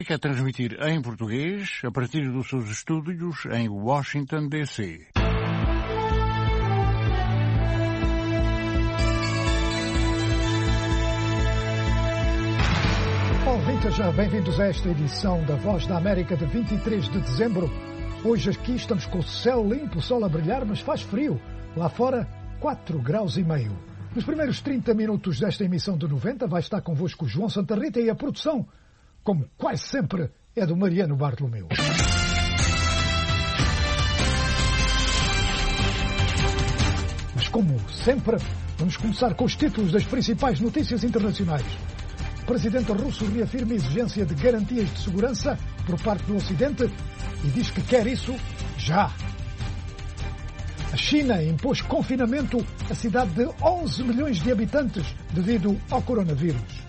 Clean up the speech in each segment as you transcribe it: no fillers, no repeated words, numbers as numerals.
A transmitir em português a partir dos seus estúdios em Washington, D.C. Ouvintes, bem-vindos a esta edição da Voz da América de 23 de dezembro. Hoje aqui estamos com o céu limpo, o sol a brilhar, mas faz frio. Lá fora, 4,5 graus. Nos primeiros 30 minutos desta emissão de 90 vai estar convosco o João Santa Rita e a produção, como quase sempre, é do Mariano Bartolomeu. Mas como sempre, vamos começar com os títulos das principais notícias internacionais. O presidente russo reafirma a exigência de garantias de segurança por parte do Ocidente e diz que quer isso já. A China impôs confinamento à cidade de 11 milhões de habitantes devido ao coronavírus.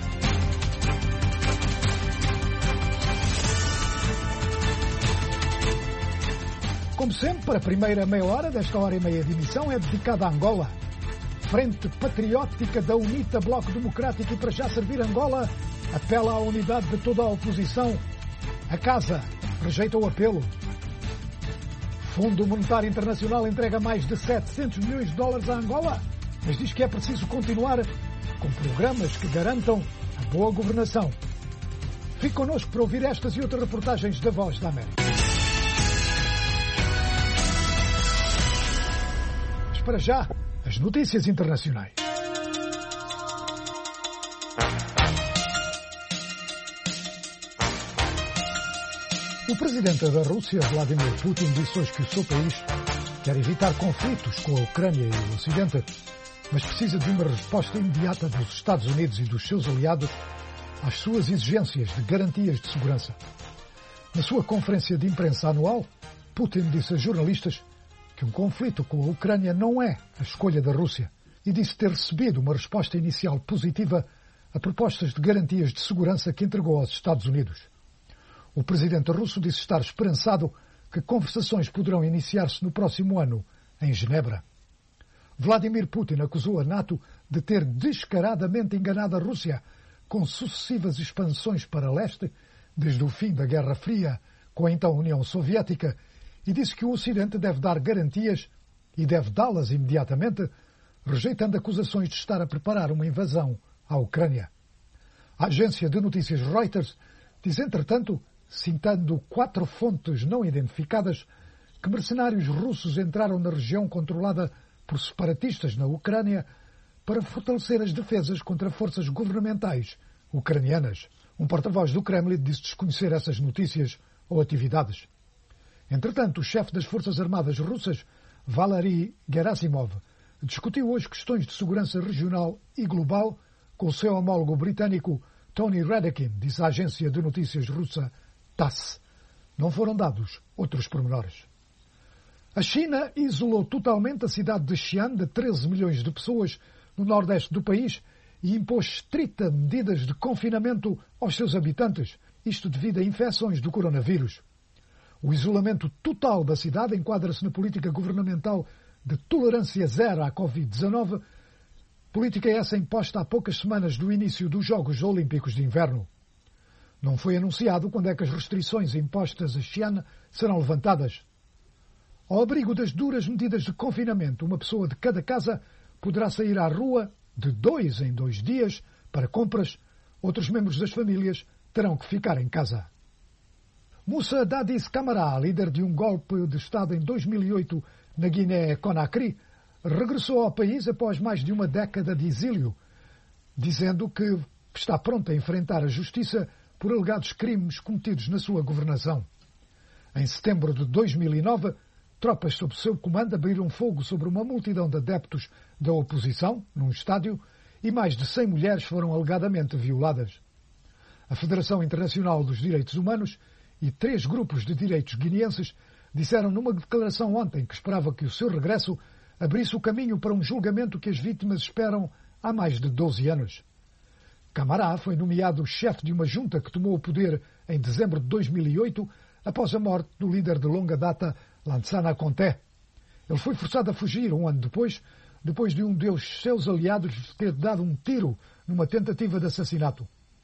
Como sempre, a primeira meia hora desta hora e meia de emissão é dedicada a Angola. Frente Patriótica da UNITA, Bloco Democrático e para já servir Angola, apela à unidade de toda a oposição. A Casa rejeita o apelo. Fundo Monetário Internacional entrega mais de 700 milhões de dólares a Angola, mas diz que é preciso continuar com programas que garantam a boa governação. Fique connosco para ouvir estas e outras reportagens da Voz da América. Mas para já, as notícias internacionais. O presidente da Rússia, Vladimir Putin, disse hoje que o seu país quer evitar conflitos com a Ucrânia e o Ocidente, mas precisa de uma resposta imediata dos Estados Unidos e dos seus aliados às suas exigências de garantias de segurança. Na sua conferência de imprensa anual, Putin disse a jornalistas que um conflito com a Ucrânia não é a escolha da Rússia e disse ter recebido uma resposta inicial positiva a propostas de garantias de segurança que entregou aos Estados Unidos. O presidente russo disse estar esperançado que conversações poderão iniciar-se no próximo ano em Genebra. Vladimir Putin acusou a NATO de ter descaradamente enganado a Rússia com sucessivas expansões para leste desde o fim da Guerra Fria com a então União Soviética e disse que o Ocidente deve dar garantias e deve dá-las imediatamente, rejeitando acusações de estar a preparar uma invasão à Ucrânia. A agência de notícias Reuters diz, entretanto, citando 4 fontes não identificadas, que mercenários russos entraram na região controlada por separatistas na Ucrânia para fortalecer as defesas contra forças governamentais ucranianas. Um porta-voz do Kremlin disse desconhecer essas notícias ou atividades. Entretanto, o chefe das Forças Armadas russas, Valery Gerasimov, discutiu hoje questões de segurança regional e global com o seu homólogo britânico Tony Radakin, disse a agência de notícias russa TASS. Não foram dados outros pormenores. A China isolou totalmente a cidade de Xi'an, de 13 milhões de pessoas, no nordeste do país, e impôs estritas medidas de confinamento aos seus habitantes, isto devido a infecções do coronavírus. O isolamento total da cidade enquadra-se na política governamental de tolerância zero à Covid-19, política essa imposta há poucas semanas do início dos Jogos Olímpicos de Inverno. Não foi anunciado quando é que as restrições impostas a Xi'an serão levantadas. Ao abrigo das duras medidas de confinamento, uma pessoa de cada casa poderá sair à rua de 2 em 2 dias para compras. Outros membros das famílias terão que ficar em casa. Moussa Dadis Camara, líder de um golpe de Estado em 2008 na Guiné-Conakry, regressou ao país após mais de uma década de exílio, dizendo que está pronto a enfrentar a justiça por alegados crimes cometidos na sua governação. Em setembro de 2009, tropas sob seu comando abriram fogo sobre uma multidão de adeptos da oposição, num estádio, e mais de 100 mulheres foram alegadamente violadas. A Federação Internacional dos Direitos Humanos e 3 grupos de direitos guineenses disseram numa declaração ontem que esperava que o seu regresso abrisse o caminho para um julgamento que as vítimas esperam há mais de 12 anos. Camara foi nomeado chefe de uma junta que tomou o poder em dezembro de 2008 após a morte do líder de longa data, Lansana Conté. Ele foi forçado a fugir um ano depois de um dos seus aliados ter dado um tiro numa tentativa de assassinato.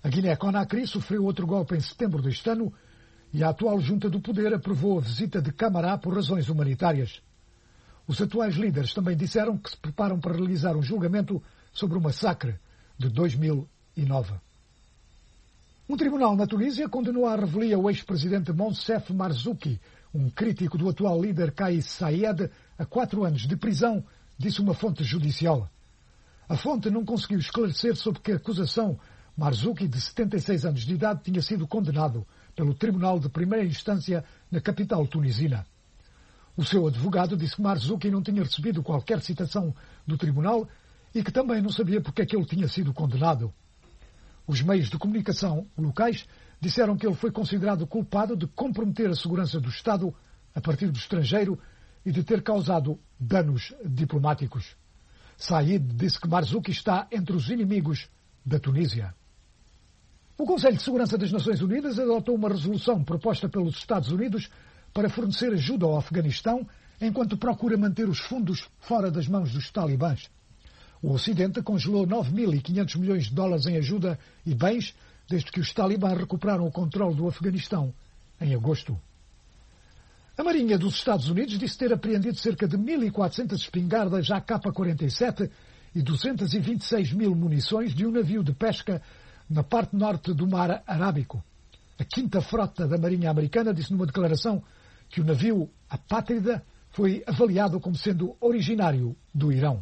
A Guiné-Conakry sofreu outro golpe em setembro deste ano e a atual junta do poder aprovou a visita de Camará por razões humanitárias. Os atuais líderes também disseram que se preparam para realizar um julgamento sobre o massacre de 2009. Um tribunal na Tunísia condenou à revelia o ex-presidente Monsef Marzouki, um crítico do atual líder Kais Saied, a 4 anos de prisão, disse uma fonte judicial. A fonte não conseguiu esclarecer sobre que acusação Marzouki, de 76 anos de idade, tinha sido condenado pelo Tribunal de Primeira Instância na capital tunisina. O seu advogado disse que Marzouki não tinha recebido qualquer citação do tribunal e que também não sabia porque é que ele tinha sido condenado. Os meios de comunicação locais disseram que ele foi considerado culpado de comprometer a segurança do Estado a partir do estrangeiro e de ter causado danos diplomáticos. Said disse que Marzouki está entre os inimigos da Tunísia. O Conselho de Segurança das Nações Unidas adotou uma resolução proposta pelos Estados Unidos para fornecer ajuda ao Afeganistão enquanto procura manter os fundos fora das mãos dos talibãs. O Ocidente congelou 9.500 milhões de dólares em ajuda e bens desde que os talibãs recuperaram o controle do Afeganistão em agosto. A Marinha dos Estados Unidos disse ter apreendido cerca de 1.400 espingardas AK-47 e 226 mil munições de um navio de pesca na parte norte do Mar Arábico. A 5ª Frota da Marinha Americana disse numa declaração que o navio Apátrida foi avaliado como sendo originário do Irão.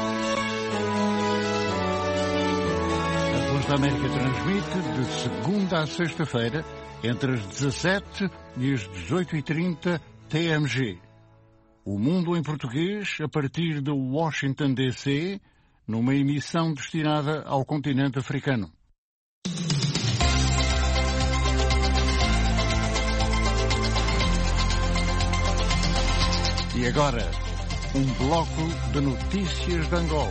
A Voz da América transmite de segunda a sexta-feira, entre as 17 e as 18h30 TMG. O Mundo em Português, a partir de Washington, D.C., numa emissão destinada ao continente africano. E agora, um bloco de notícias de Angola.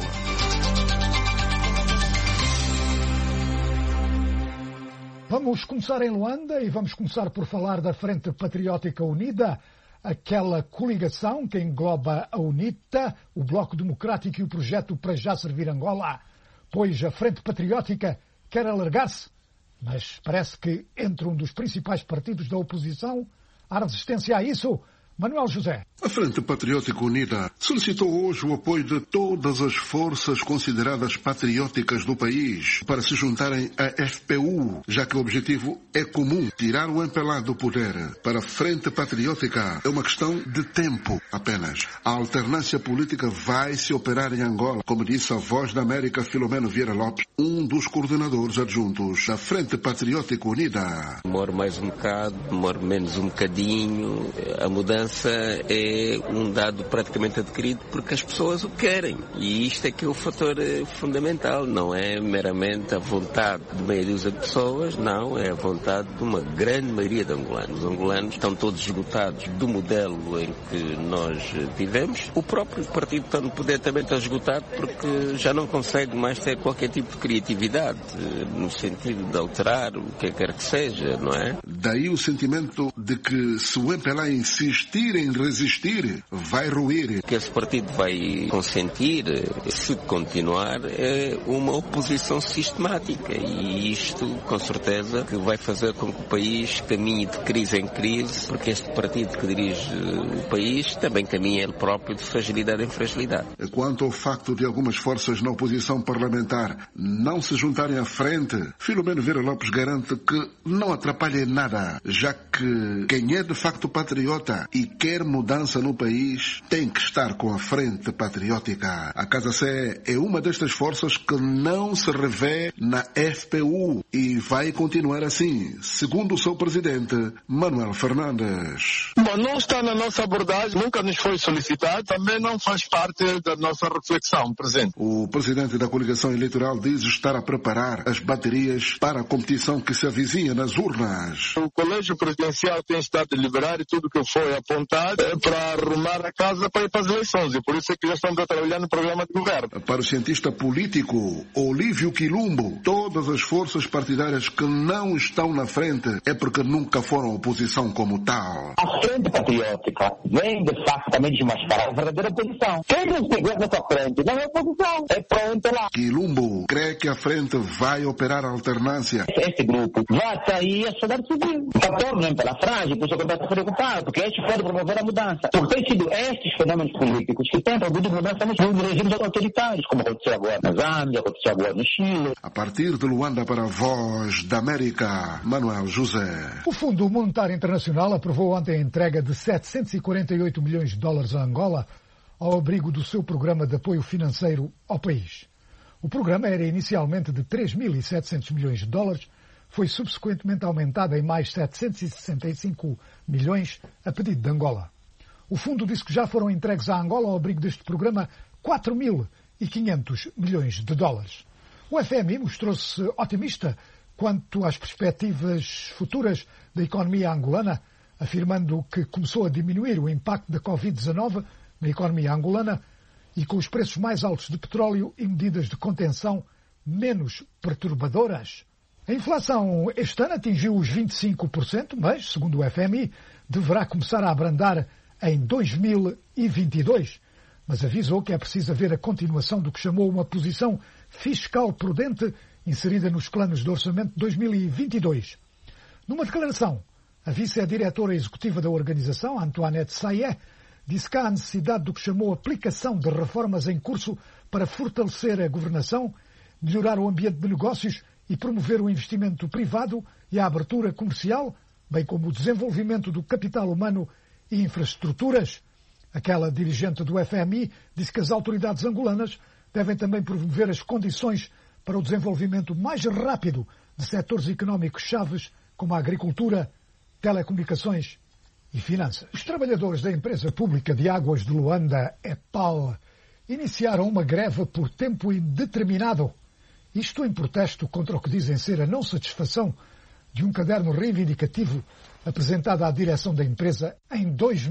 Vamos começar em Luanda e vamos começar por falar da Frente Patriótica Unida, aquela coligação que engloba a UNITA, o Bloco Democrático e o Projeto para Já Servir Angola, pois a Frente Patriótica quer alargar-se, mas parece que entre um dos principais partidos da oposição há resistência a isso. Manuel José. A Frente Patriótica Unida solicitou hoje o apoio de todas as forças consideradas patrióticas do país para se juntarem à FPU, já que o objetivo é comum, tirar o MPLA do poder. Para a Frente Patriótica é uma questão de tempo apenas. A alternância política vai se operar em Angola, como disse a Voz da América Filomeno Vieira Lopes, um dos coordenadores adjuntos da Frente Patriótica Unida. Demora mais um bocado, demora menos um bocadinho, a mudança é um dado praticamente adquirido porque as pessoas o querem. E isto é que é o fator fundamental. Não é meramente a vontade de meia dúzia de pessoas, não. É a vontade de uma grande maioria de angolanos. Os angolanos estão todos esgotados do modelo em que nós vivemos. O próprio partido que está no poder também está esgotado porque já não consegue mais ter qualquer tipo de criatividade no sentido de alterar o que quer que seja, não é? Daí o sentimento de que se o MPLA insiste em resistir, vai ruir. O que esse partido vai consentir, se continuar, é uma oposição sistemática e isto, com certeza, que vai fazer com que o país caminhe de crise em crise, porque este partido que dirige o país também caminha ele próprio de fragilidade em fragilidade. Quanto ao facto de algumas forças na oposição parlamentar não se juntarem à frente, Filomeno Vieira Lopes garante que não atrapalha em nada, já que quem é de facto patriota e quer mudança no país tem que estar com a Frente Patriótica. A Casa Sé é uma destas forças que não se revê na FPU e vai continuar assim, segundo o seu presidente, Manuel Fernandes. Bom, não está na nossa abordagem, nunca nos foi solicitado, também não faz parte da nossa reflexão presente. O presidente da coligação eleitoral diz estar a preparar as baterias para a competição que se avizinha nas urnas. O Colégio Presidencial tem estado a deliberar e tudo que foi apoio vontade para arrumar a casa para ir para as eleições. E por isso é que já estamos a trabalhar no programa de governo. Para o cientista político Olívio Quilumbo, todas as forças partidárias que não estão na frente é porque nunca foram oposição como tal. A Frente Patriótica vem, de facto, também desmascarar a verdadeira oposição. Quem não estiver nessa frente não é oposição, é pronto lá. Quilumbo crê que a frente vai operar alternância. Este grupo vai sair a sociedade civil. O fator não é pela frase, por isso que eu estou preocupado, porque este pode promover a mudança. Porque tem sido estes fenômenos políticos que têm promovido mudança nos regimes autoritários, como aconteceu agora na Zâmbia, aconteceu agora no Chile. A partir de Luanda para a Voz da América, Manuel José. O Fundo Monetário Internacional aprovou ontem a entrega de 748 milhões de dólares a Angola ao abrigo do seu programa de apoio financeiro ao país. O programa era inicialmente de 3.700 milhões de dólares, foi subsequentemente aumentado em mais 765 milhões a pedido de Angola. O fundo disse que já foram entregues a Angola ao abrigo deste programa 4.500 milhões de dólares. O FMI mostrou-se otimista quanto às perspectivas futuras da economia angolana, afirmando que começou a diminuir o impacto da Covid-19 na economia angolana e com os preços mais altos de petróleo e medidas de contenção menos perturbadoras. A inflação este ano atingiu os 25%, mas, segundo o FMI, deverá começar a abrandar em 2022. Mas avisou que é preciso haver a continuação do que chamou uma posição fiscal prudente inserida nos planos de orçamento de 2022. Numa declaração, a vice-diretora executiva da organização, Antoinette Sayé, disse que há a necessidade do que chamou aplicação de reformas em curso para fortalecer a governação, melhorar o ambiente de negócios e promover o investimento privado e a abertura comercial, bem como o desenvolvimento do capital humano e infraestruturas. Aquela dirigente do FMI disse que as autoridades angolanas devem também promover as condições para o desenvolvimento mais rápido de setores económicos chaves como a agricultura, telecomunicações e finanças. Os trabalhadores da empresa pública de águas de Luanda, EPAL, iniciaram uma greve por tempo indeterminado. Isto em protesto contra o que dizem ser a não satisfação de um caderno reivindicativo apresentado à direção da empresa em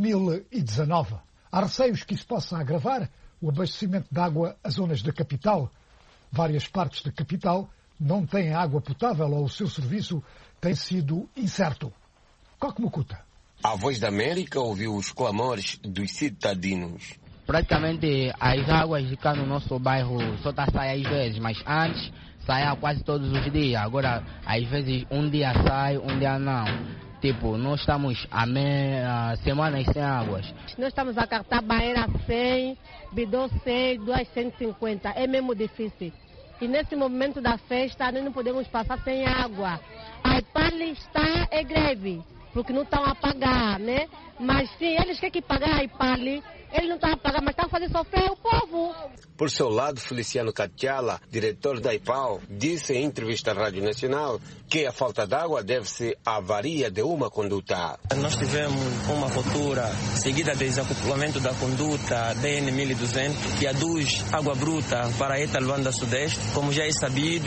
2019. Há receios que isso possa agravar o abastecimento de água às zonas da capital. Várias partes da capital não têm água potável ou o seu serviço tem sido incerto. Coque Mucuta. A Voz da América ouviu os clamores dos cidadãos. Praticamente as águas de cá no nosso bairro só está a sair às vezes, mas antes saía quase todos os dias. Agora, às vezes, um dia sai, um dia não. Tipo, nós estamos há semanas sem águas. Nós estamos a cartar banheira 100, bidô 100, 250. É mesmo difícil. E nesse momento da festa, nós não podemos passar sem água. A EPAL está em greve, porque não estão a pagar, né? Mas sim, eles querem pagar a EPAL. Eles não estão a pagar, mas estão a fazer sofrer o povo. Por seu lado, Feliciano Catiala, diretor da IPAL, disse em entrevista à Rádio Nacional que a falta de água deve-se à avaria de uma conduta. Nós tivemos uma rotura seguida de desacoplamento da conduta DN1200 que aduz água bruta para a ETA Luanda Sudeste. Como já é sabido,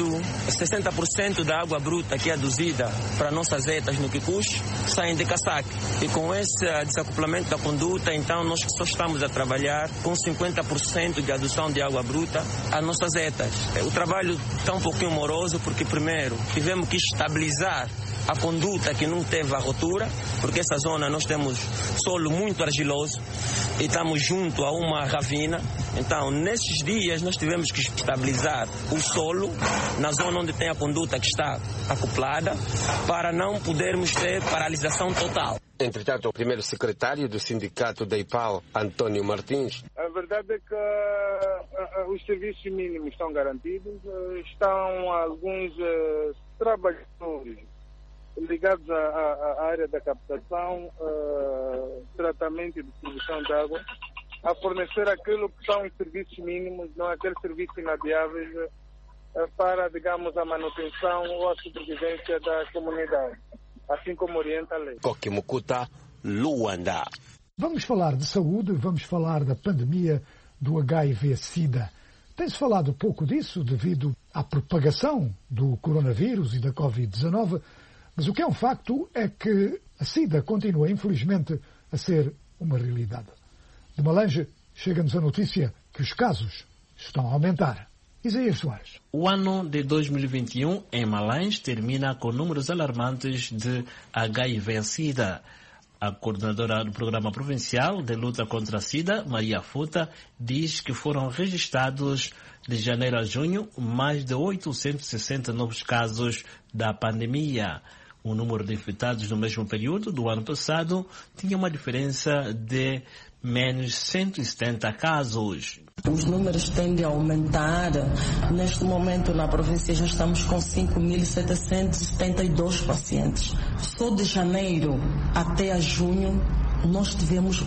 60% da água bruta que é aduzida para nossas ETAs no Kikuchi saem de Casaque. E com esse desacoplamento da conduta, então nós só estamos a trabalhar com 50% de adução de água bruta às nossas ETAs. O trabalho está um pouquinho moroso porque, primeiro, tivemos que estabilizar a conduta que não teve a rotura, porque essa zona nós temos solo muito argiloso e estamos junto a uma ravina. Então, nesses dias, nós tivemos que estabilizar o solo na zona onde tem a conduta que está acoplada para não podermos ter paralisação total. Entretanto, o primeiro secretário do sindicato da IPAL, Antônio Martins. A verdade é que os serviços mínimos estão garantidos. Estão alguns trabalhadores ligados à área da captação, tratamento e distribuição de água, a fornecer aquilo que são os serviços mínimos, não aqueles serviços inadiáveis para, digamos, a manutenção ou a sobrevivência da comunidade, assim como orienta a lei. Coque Mucuta, Luanda. Vamos falar de saúde, vamos falar da pandemia do HIV-Sida. Tem-se falado pouco disso devido à propagação do coronavírus e da Covid-19, mas o que é um facto é que a SIDA continua, infelizmente, a ser uma realidade. De Malange, chega-nos a notícia que os casos estão a aumentar. Isaías Soares. O ano de 2021 em Malange termina com números alarmantes de HIV-Sida. A coordenadora do Programa Provincial de Luta contra a SIDA, Maria Futa, diz que foram registrados de janeiro a junho mais de 860 novos casos da pandemia. O número de infectados no mesmo período do ano passado tinha uma diferença de menos 170 casos. Os números tendem a aumentar. Neste momento, na província, já estamos com 5.772 pacientes. Só de janeiro até a junho, nós tivemos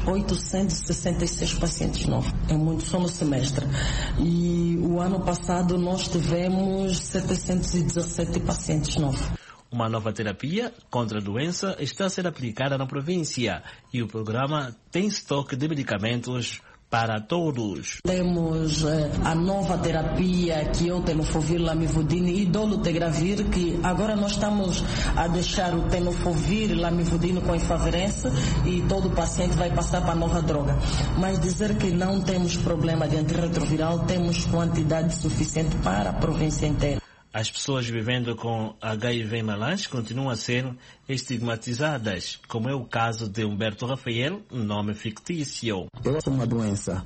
866 pacientes novos. É muito, só no semestre. E o ano passado, nós tivemos 717 pacientes novos. Uma nova terapia contra a doença está a ser aplicada na província e o programa tem estoque de medicamentos para todos. Temos a nova terapia que é o tenofovir, lamivudine e dolutegravir, que agora nós estamos a deixar o tenofovir, lamivudine com efavirense e todo paciente vai passar para a nova droga. Mas dizer que não temos problema de antirretroviral, temos quantidade suficiente para a província inteira. As pessoas vivendo com HIV em Malange continuam a ser estigmatizadas, como é o caso de Humberto Rafael, nome fictício. Eu sou uma doença,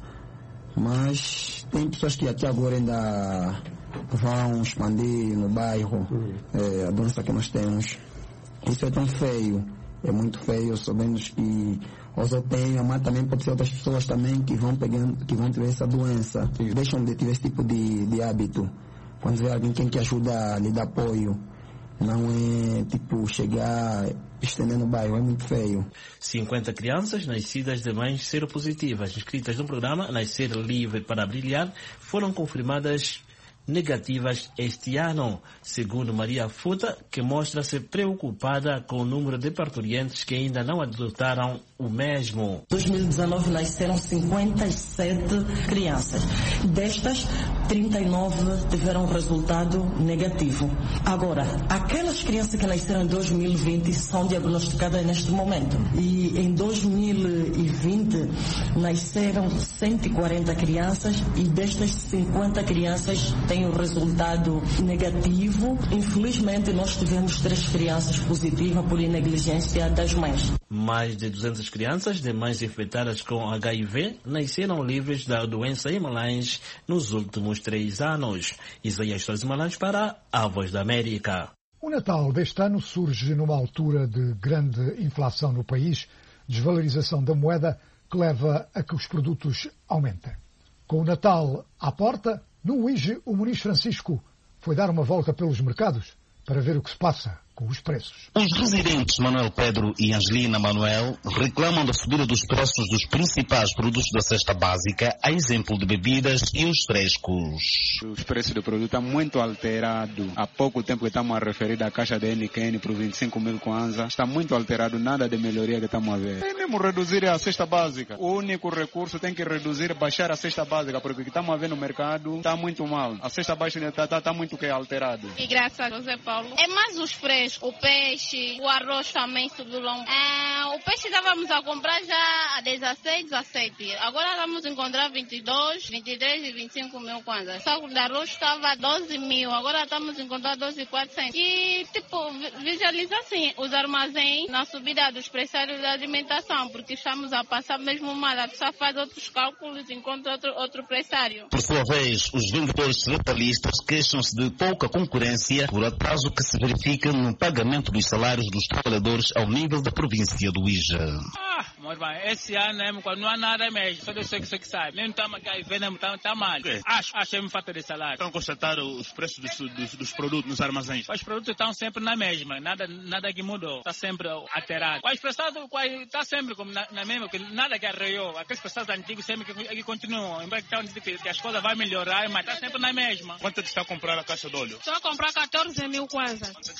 mas tem pessoas que até agora ainda vão expandir no bairro a doença que nós temos. Isso é tão feio, é muito feio, sabemos que eu tenho, mas também pode ser outras pessoas também que vão ter essa doença, deixam de ter esse tipo de hábito. Quando vê alguém que ajuda, lhe dá apoio, não é tipo chegar estender no bairro, é muito feio. 50 crianças nascidas de mães seropositivas inscritas no programa Nascer Livre para Brilhar foram confirmadas negativas este ano, segundo Maria Futa, que mostra-se preocupada com o número de parturientes que ainda não adotaram o mesmo. Em 2019 nasceram 57 crianças. Destas, 39 tiveram resultado negativo. Agora, aquelas crianças que nasceram em 2020 são diagnosticadas neste momento. E em 2020 nasceram 140 crianças e destas 50 crianças têm o resultado negativo. Infelizmente, nós tivemos 3 crianças positivas por negligência das mães. Mais de 200 crianças de mães infectadas com HIV nasceram livres da doença em Malange nos últimos 3 anos. Isaías Soares de Malange para a Voz da América. O Natal deste ano surge numa altura de grande inflação no país, desvalorização da moeda que leva a que os produtos aumentem. Com o Natal à porta, no UIGE, o Muniz Francisco foi dar uma volta pelos mercados para ver o que se passa com os preços. Os residentes Manuel Pedro e Angelina Manuel reclamam da subida dos preços dos principais produtos da cesta básica, a exemplo de bebidas e os frescos. Os preços do produto estão muito alterados. Há pouco tempo que estamos a referir da caixa da NQN para os 25 mil kwanza. Está muito alterado, nada de melhoria que estamos a ver. Temos que reduzir a cesta básica. O único recurso tem que reduzir, baixar a cesta básica, porque o que estamos a ver no mercado está muito mal. A cesta básica está muito alterado. E graças a José Paulo, é mais os frescos. O peixe, o arroz também subiu. O peixe estávamos a comprar já a 16, 17. Agora vamos encontrar 22, 23 e 25 mil kwanza. O saco de arroz estava a 12 mil, agora estamos a encontrar 12.400. E, visualiza assim os armazéns na subida dos pressários da alimentação, porque estamos a passar mesmo mal. A pessoa faz outros cálculos e encontra outro pressário. Por sua vez, os vendedores localistas queixam-se de pouca concorrência por atraso que se verifica no pagamento dos salários dos trabalhadores ao nível da província do Ija. Mas bem, esse ano não há nada mesmo, só Deus que sabe. Nem estamos aqui a ver, está mal. Okay. Acho que é uma falta de salário. Estão a constatar os preços dos produtos nos armazéns? Os produtos estão sempre na mesma, nada que mudou, está sempre alterado. Os preços está sempre como na mesma, nada que arreou. Aqueles preços antigos sempre que continuam. Embora que as coisas vão melhorar, mas está sempre na mesma. Quanto é que está a comprar a caixa de óleo? Estou a comprar 14 mil kwanza. Quanto é que está a vender?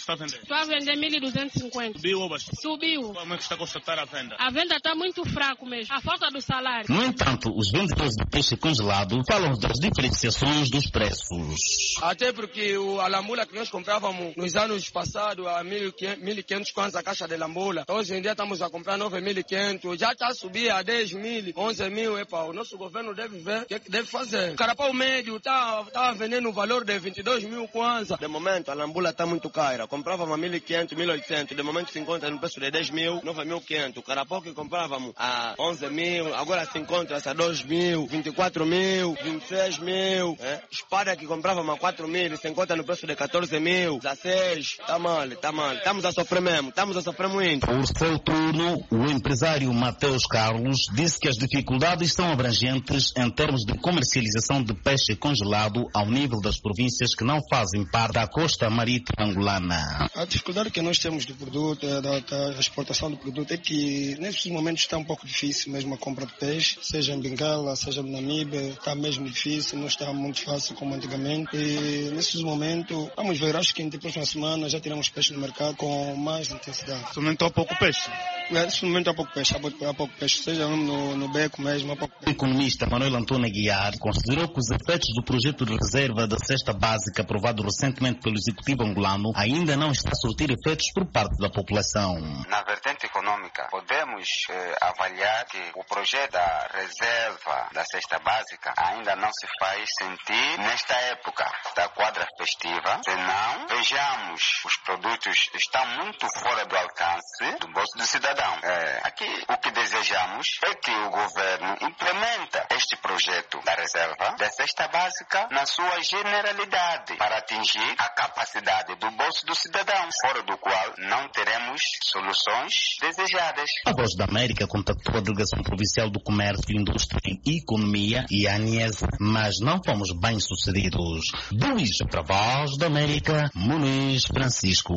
Estou a vender 1.250. Subiu ou baixou? Subiu. Como é que está a constatar a venda? A venda está muito fraca mesmo. A falta do salário. No entanto, os vendedores de peixe congelado falam das diferenciações dos preços. Até porque a lambula que nós comprávamos nos anos passados a 1.500 kwanza a caixa de lambula. Hoje em dia estamos a comprar 9.500. Já está a subir a 10.000, 11.000. Epa, o nosso governo deve ver o que deve fazer. O carapau médio está vendendo o valor de 22.000 kwanza. De momento, a lambula está muito cara. Comprávamos a 1.500, 1.800. De momento se encontra no preço de 10.000, 9.500. O carapau que comprávamos a 11.000, agora se encontra a 2.000, 24.000, 26.000. Espada que comprávamos a 4.000, se encontra no preço de 14.000, 16. Está mal. Estamos a sofrer mesmo, estamos a sofrer muito. Por seu turno, o empresário Mateus Carlos disse que as dificuldades são abrangentes em termos de comercialização de peixe congelado ao nível das províncias que não fazem parte da costa marítima angolana. A dificuldade que nós temos do produto, da exportação do produto, é que nesses momentos está um pouco difícil mesmo a compra de peixe, seja em Bengala, seja no Namibe, está mesmo difícil, não está muito fácil como antigamente. E nesses momentos, vamos ver, acho que na próxima semana já teremos peixe no mercado com mais intensidade. Nesse momento há pouco peixe? Nesse momento há pouco peixe, seja no beco mesmo, há pouco peixe. O economista Manuel Antônio Aguiar considerou que os efeitos do projeto de reserva da cesta básica aprovado recentemente pelo Executivo angolano ainda não está a surtir efeitos por parte da população. Na vertente econômica, podemos avaliar que o projeto da reserva da cesta básica ainda não se faz sentir nesta época da quadra festiva, senão vejamos os produtos estão muito fora do alcance do bolso do cidadão. Aqui o que desejamos é que o governo implementa este projeto da reserva da cesta básica na sua generalidade para atingir a capacidade do bolso do cidadão, fora do qual não teremos soluções desejadas. A Voz da América contactou a Delegação Provincial do Comércio, Indústria e Economia e a ANIES, mas não fomos bem sucedidos. Para a Voz da América, Muniz Francisco.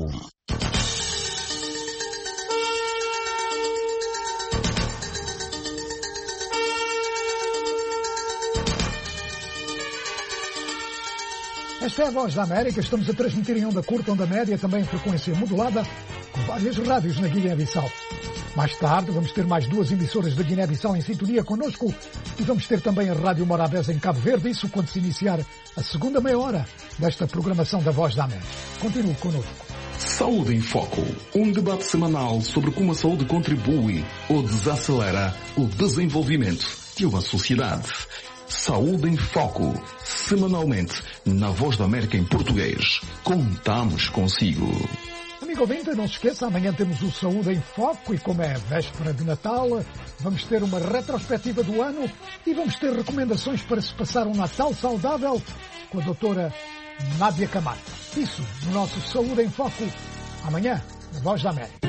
Esta é a Voz da América. Estamos a transmitir em onda curta, onda média, também em frequência modulada, com várias rádios na Guiné-Bissau. Mais tarde vamos ter mais 2 emissoras da Guiné-Bissau em sintonia connosco e vamos ter também a Rádio Morabeza em Cabo Verde, isso quando se iniciar a segunda meia hora desta programação da Voz da América. Continue connosco. Saúde em Foco, um debate semanal sobre como a saúde contribui ou desacelera o desenvolvimento de uma sociedade. Saúde em Foco, semanalmente, na Voz da América em português. Contamos consigo. Amigo ouvinte, não se esqueça, amanhã temos o Saúde em Foco e como é véspera de Natal, vamos ter uma retrospectiva do ano e vamos ter recomendações para se passar um Natal saudável com a doutora Nádia Camargo. Isso no nosso Saúde em Foco, amanhã, na Voz da América.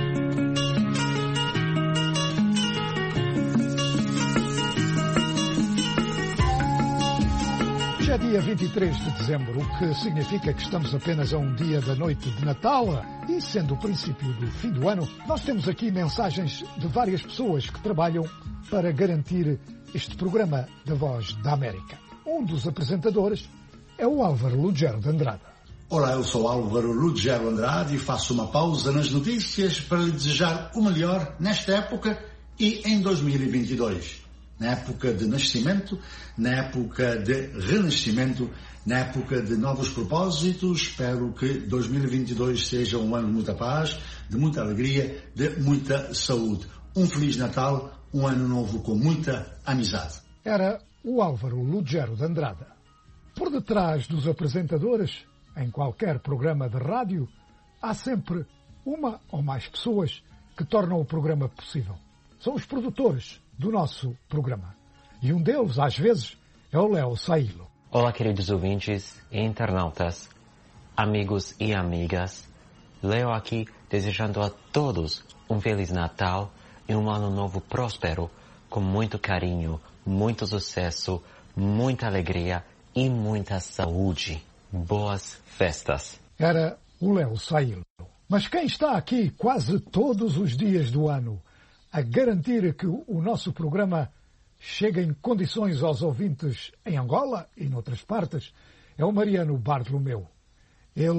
Hoje é dia 23 de dezembro, o que significa que estamos apenas a um dia da noite de Natal e, sendo o princípio do fim do ano, nós temos aqui mensagens de várias pessoas que trabalham para garantir este programa da Voz da América. Um dos apresentadores é o Álvaro Lugero de Andrade. Olá, eu sou Álvaro Lugero Andrade e faço uma pausa nas notícias para lhe desejar o melhor nesta época e em 2022. Na época de nascimento, na época de renascimento, na época de novos propósitos. Espero que 2022 seja um ano de muita paz, de muita alegria, de muita saúde. Um Feliz Natal, um ano novo com muita amizade. Era o Álvaro Lugero de Andrade. Por detrás dos apresentadores, em qualquer programa de rádio, há sempre uma ou mais pessoas que tornam o programa possível. São os produtores do nosso programa. E um deles, às vezes, é o Léo Sailo. Olá, queridos ouvintes e internautas, amigos e amigas. Léo aqui desejando a todos um Feliz Natal e um ano novo próspero, com muito carinho, muito sucesso, muita alegria e muita saúde. Boas festas. Era o Léo Sailo. Mas quem está aqui quase todos os dias do ano a garantir que o nosso programa chegue em condições aos ouvintes em Angola e noutras partes, é o Mariano Bartolomeu. Ele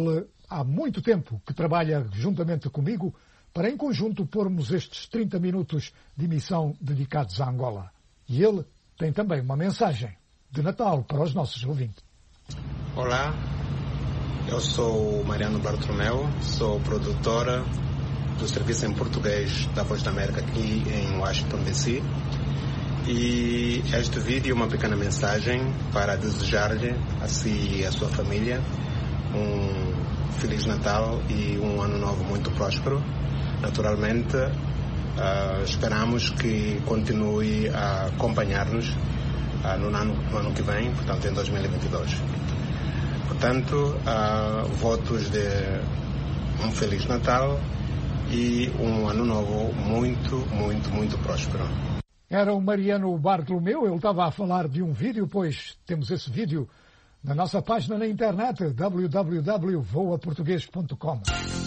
há muito tempo que trabalha juntamente comigo para, em conjunto, pormos estes 30 minutos de emissão dedicados à Angola. E ele tem também uma mensagem de Natal para os nossos ouvintes. Olá, eu sou Mariano Bartolomeu, sou produtora do serviço em português da Voz da América aqui em Washington, D.C. E este vídeo é uma pequena mensagem para desejar-lhe, a si e a sua família, um Feliz Natal e um Ano Novo muito próspero. Naturalmente, esperamos que continue a acompanhar-nos no ano que vem, portanto em 2022. Portanto, votos de um Feliz Natal e um Ano Novo muito, muito, muito próspero. Era o Mariano Bartolomeu, ele estava a falar de um vídeo, pois temos esse vídeo na nossa página na internet, www.voaportugues.com.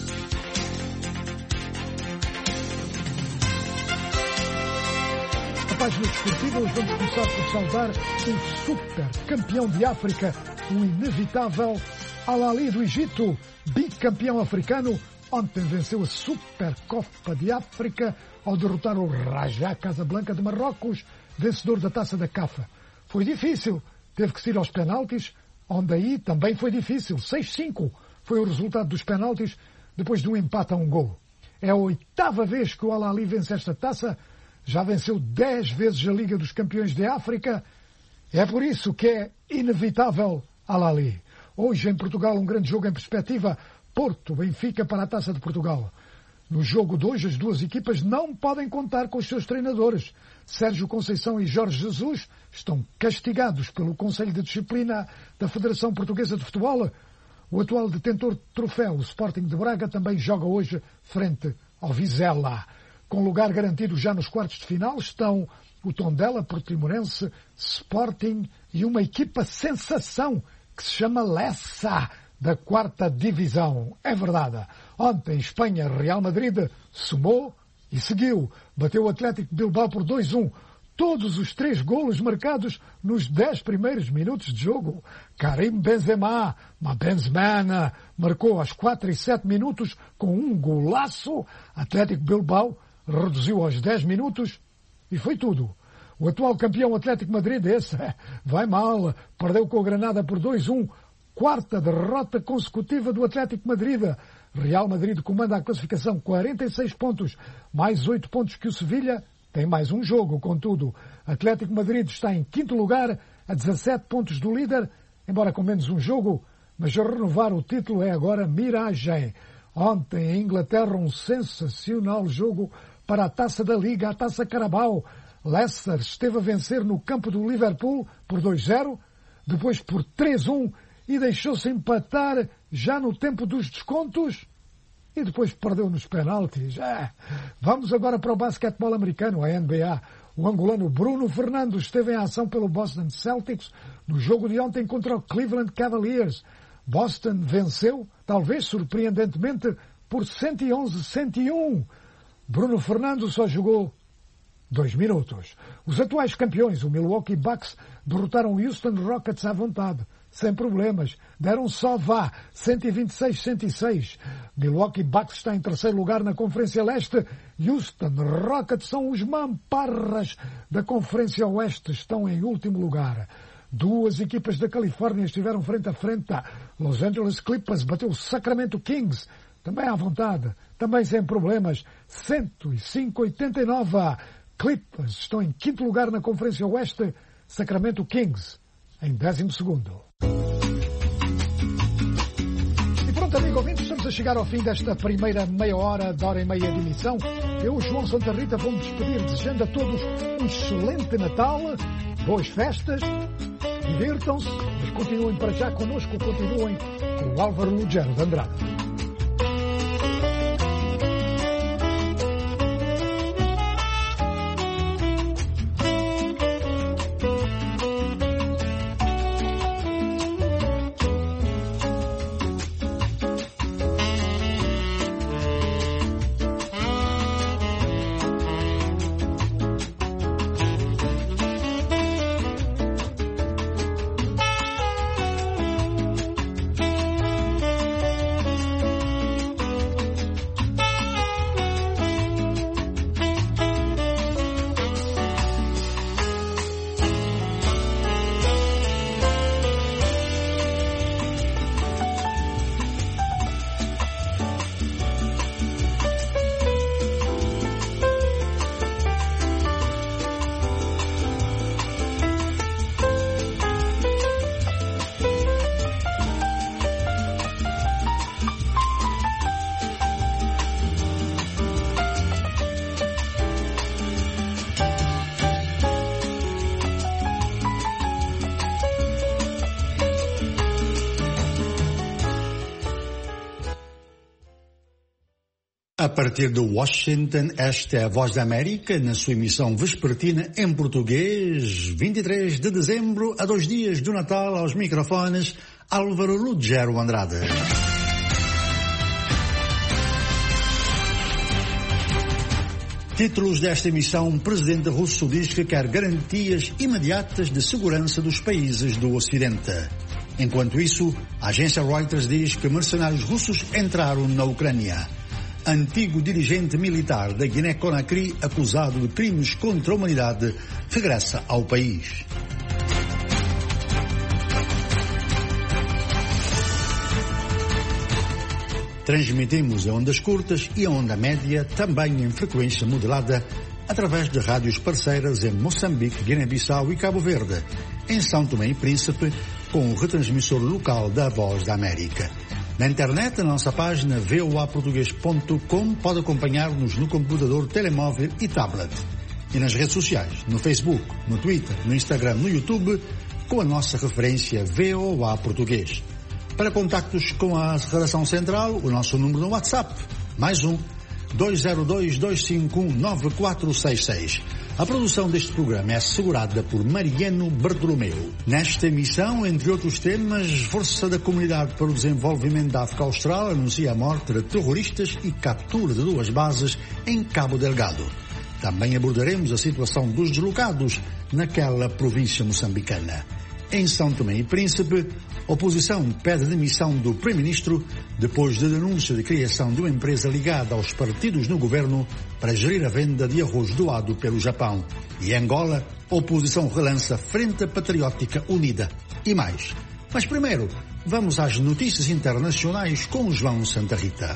Na página desportiva, hoje vamos começar por saudar um super campeão de África, o inevitável Al-Ahly do Egito, bicampeão africano. Ontem venceu a Supercopa de África ao derrotar o Raja Casablanca de Marrocos, vencedor da Taça da CAF. Foi difícil, teve que se ir aos penaltis, onde aí também foi difícil. 6-5 foi o resultado dos penaltis, depois de um empate a um golo. É a 8ª vez que o Al-Ahly vence esta taça, já venceu 10 vezes a Liga dos Campeões de África. É por isso que é inevitável Al-Ahly. Hoje em Portugal um grande jogo em perspectiva, Porto-Benfica para a Taça de Portugal. No jogo de hoje, as duas equipas não podem contar com os seus treinadores. Sérgio Conceição e Jorge Jesus estão castigados pelo Conselho de Disciplina da Federação Portuguesa de Futebol. O atual detentor do troféu, o Sporting de Braga, também joga hoje frente ao Vizela. Com lugar garantido já nos quartos de final estão o Tondela, Portimonense, Sporting e uma equipa sensação que se chama Lessa, da 4ª Divisão. É verdade. Ontem, Espanha, Real Madrid somou e seguiu. Bateu o Atlético Bilbao por 2-1. Todos os 3 golos marcados nos 10 primeiros minutos de jogo. Karim Benzema, marcou aos 4 e 7 minutos com um golaço. Atlético Bilbao reduziu aos 10 minutos e foi tudo. O atual campeão Atlético Madrid, esse vai mal. Perdeu com o Granada por 2-1. 4ª derrota consecutiva do Atlético Madrid. Real Madrid comanda a classificação, 46 pontos, mais 8 pontos que o Sevilha. Tem mais um jogo, contudo. Atlético Madrid está em 5º lugar, a 17 pontos do líder, embora com menos um jogo, mas a renovar o título é agora miragem. Ontem, em Inglaterra, um sensacional jogo para a Taça da Liga, a Taça Carabao. Leicester esteve a vencer no campo do Liverpool por 2-0, depois por 3-1, e deixou-se empatar já no tempo dos descontos e depois perdeu nos penaltis. Vamos agora para o basquetebol americano, a NBA. O angolano Bruno Fernandes esteve em ação pelo Boston Celtics no jogo de ontem contra o Cleveland Cavaliers. Boston venceu, talvez surpreendentemente, por 111-101. Bruno Fernandes só jogou 2 minutos. Os atuais campeões, o Milwaukee Bucks, derrotaram o Houston Rockets à vontade, sem problemas. Deram só 126-106. Milwaukee Bucks está em 3º lugar na Conferência Leste. Houston Rockets são os mamparras da Conferência Oeste, estão em último lugar. 2 equipas da Califórnia estiveram frente a frente. Los Angeles Clippers bateu o Sacramento Kings, também à vontade, também sem problemas. 105-89. Clippers estão em 5º lugar na Conferência Oeste. Sacramento Kings em 12º. E pronto, amigo ouvinte, estamos a chegar ao fim desta primeira meia hora, de hora e meia de emissão. Eu, João Santa Rita, vou-me despedir desejando a todos um excelente Natal, boas festas, divirtam-se, mas continuem para já connosco, continuem com o Álvaro Lugero de Andrade. A partir de Washington, esta é a Voz da América, na sua emissão vespertina em português, 23 de dezembro, a 2 dias do Natal, aos microfones, Álvaro Lugero Andrade. Títulos desta emissão: o presidente russo diz que quer garantias imediatas de segurança dos países do Ocidente. Enquanto isso, a agência Reuters diz que mercenários russos entraram na Ucrânia. Antigo dirigente militar da Guiné-Conakry, acusado de crimes contra a humanidade, regressa ao país. Transmitimos em ondas curtas e em onda média, também em frequência modulada, através de rádios parceiras em Moçambique, Guiné-Bissau e Cabo Verde, em São Tomé e Príncipe, com o retransmissor local da Voz da América. Na internet, na nossa página voaportugues.com, pode acompanhar-nos no computador, telemóvel e tablet. E nas redes sociais, no Facebook, no Twitter, no Instagram, no YouTube, com a nossa referência VOA Português. Para contactos com a redação central, o nosso número no WhatsApp, +1 202 251 9466. A produção deste programa é assegurada por Mariano Bartolomeu. Nesta emissão, entre outros temas, Força da Comunidade para o Desenvolvimento da África Austral anuncia a morte de terroristas e captura de 2 bases em Cabo Delgado. Também abordaremos a situação dos deslocados naquela província moçambicana. Em São Tomé e Príncipe, a oposição pede demissão do Primeiro-Ministro depois de denúncia de criação de uma empresa ligada aos partidos no governo para gerir a venda de arroz doado pelo Japão. E em Angola, a oposição relança Frente Patriótica Unida. E mais. Mas primeiro, vamos às notícias internacionais com João Santa Rita.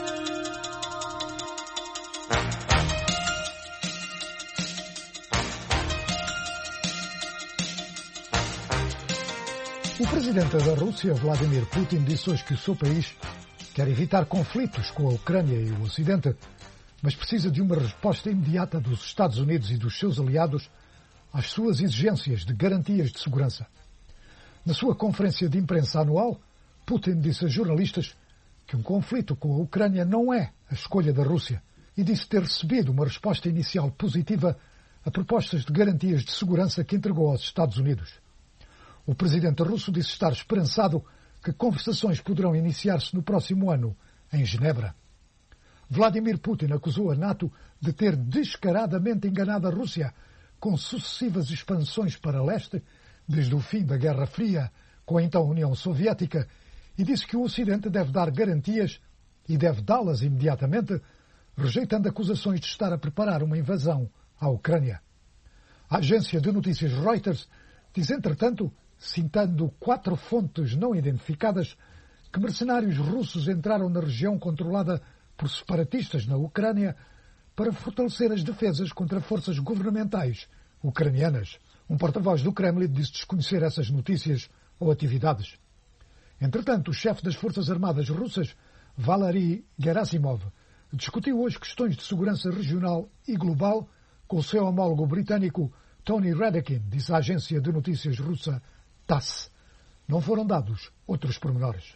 O presidente da Rússia, Vladimir Putin, disse hoje que o seu país quer evitar conflitos com a Ucrânia e o Ocidente, mas precisa de uma resposta imediata dos Estados Unidos e dos seus aliados às suas exigências de garantias de segurança. Na sua conferência de imprensa anual, Putin disse a jornalistas que um conflito com a Ucrânia não é a escolha da Rússia e disse ter recebido uma resposta inicial positiva a propostas de garantias de segurança que entregou aos Estados Unidos. O presidente russo disse estar esperançado que conversações poderão iniciar-se no próximo ano, em Genebra. Vladimir Putin acusou a NATO de ter descaradamente enganado a Rússia com sucessivas expansões para leste, desde o fim da Guerra Fria com a então União Soviética, e disse que o Ocidente deve dar garantias e deve dá-las imediatamente, rejeitando acusações de estar a preparar uma invasão à Ucrânia. A agência de notícias Reuters diz, entretanto, citando 4 fontes não identificadas, que mercenários russos entraram na região controlada por separatistas na Ucrânia para fortalecer as defesas contra forças governamentais ucranianas. Um porta-voz do Kremlin disse desconhecer essas notícias ou atividades. Entretanto, o chefe das Forças Armadas russas, Valery Gerasimov, discutiu hoje questões de segurança regional e global com o seu homólogo britânico Tony Radakin, disse a agência de notícias russa TASS. Não foram dados outros pormenores.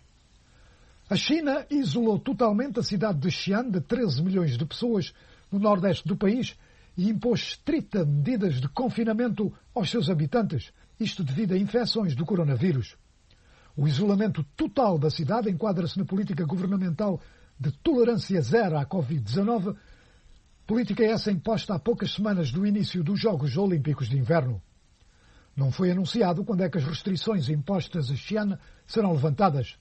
A China isolou totalmente a cidade de Xi'an, de 13 milhões de pessoas, no nordeste do país, e impôs estritas medidas de confinamento aos seus habitantes, isto devido a infecções do coronavírus. O isolamento total da cidade enquadra-se na política governamental de tolerância zero à Covid-19, política essa imposta há poucas semanas do início dos Jogos Olímpicos de Inverno. Não foi anunciado quando é que as restrições impostas a Xi'an serão levantadas.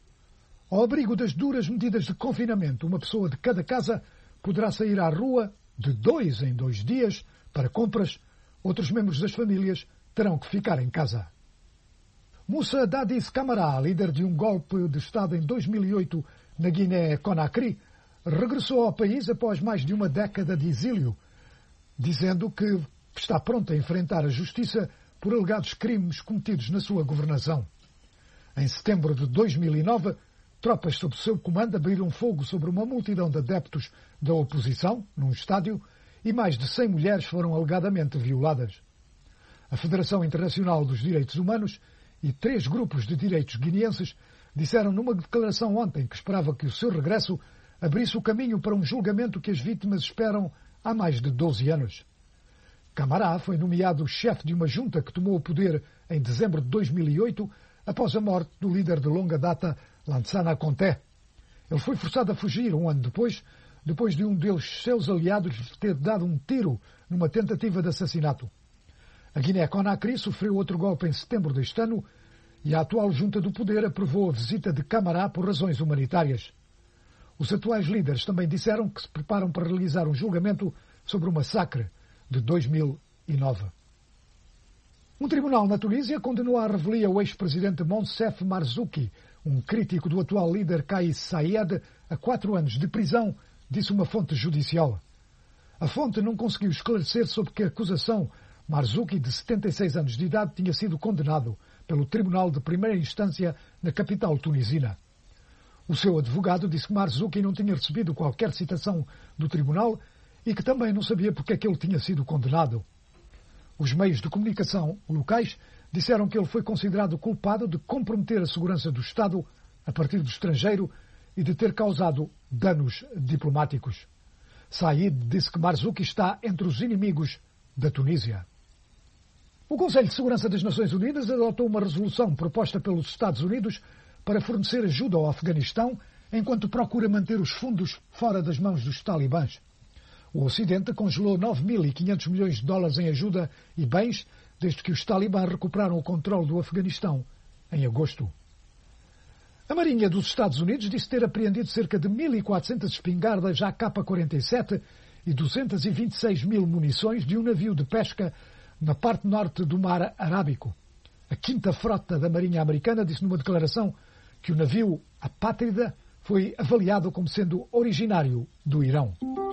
Ao abrigo das duras medidas de confinamento, uma pessoa de cada casa poderá sair à rua de 2 em 2 dias para compras. Outros membros das famílias terão que ficar em casa. Moussa Dadis Camara, líder de um golpe de Estado em 2008 na Guiné-Conakry, regressou ao país após mais de uma década de exílio, dizendo que está pronto a enfrentar a justiça por alegados crimes cometidos na sua governação. Em setembro de 2009, tropas sob seu comando abriram fogo sobre uma multidão de adeptos da oposição, num estádio, e mais de 100 mulheres foram alegadamente violadas. A Federação Internacional dos Direitos Humanos e 3 grupos de direitos guineenses disseram numa declaração ontem que esperava que o seu regresso abrisse o caminho para um julgamento que as vítimas esperam há mais de 12 anos. Camara foi nomeado chefe de uma junta que tomou o poder em dezembro de 2008, após a morte do líder de longa data, Lansana Conté. Ele foi forçado a fugir um ano depois de um dos seus aliados ter dado um tiro numa tentativa de assassinato. A Guiné-Conakry sofreu outro golpe em setembro deste ano e a atual junta do poder aprovou a visita de Camara por razões humanitárias. Os atuais líderes também disseram que se preparam para realizar um julgamento sobre o massacre de 2009. Um tribunal na Tunísia condenou à revelia o ex-presidente Monsef Marzouki, um crítico do atual líder Kais Saied, a 4 anos de prisão, disse uma fonte judicial. A fonte não conseguiu esclarecer sobre que acusação Marzouki, de 76 anos de idade, tinha sido condenado pelo Tribunal de Primeira Instância na capital tunisina. O seu advogado disse que Marzouki não tinha recebido qualquer citação do tribunal e que também não sabia porque é que ele tinha sido condenado. Os meios de comunicação locais disseram que ele foi considerado culpado de comprometer a segurança do Estado a partir do estrangeiro e de ter causado danos diplomáticos. Said disse que Marzouki está entre os inimigos da Tunísia. O Conselho de Segurança das Nações Unidas adotou uma resolução proposta pelos Estados Unidos para fornecer ajuda ao Afeganistão enquanto procura manter os fundos fora das mãos dos talibãs. O Ocidente congelou 9.500 milhões de dólares em ajuda e bens desde que os talibãs recuperaram o controle do Afeganistão em agosto. A Marinha dos Estados Unidos disse ter apreendido cerca de 1.400 espingardas AK-47 e 226 mil munições de um navio de pesca na parte norte do Mar Arábico. A 5ª Frota da Marinha Americana disse numa declaração que o navio Apátrida foi avaliado como sendo originário do Irão.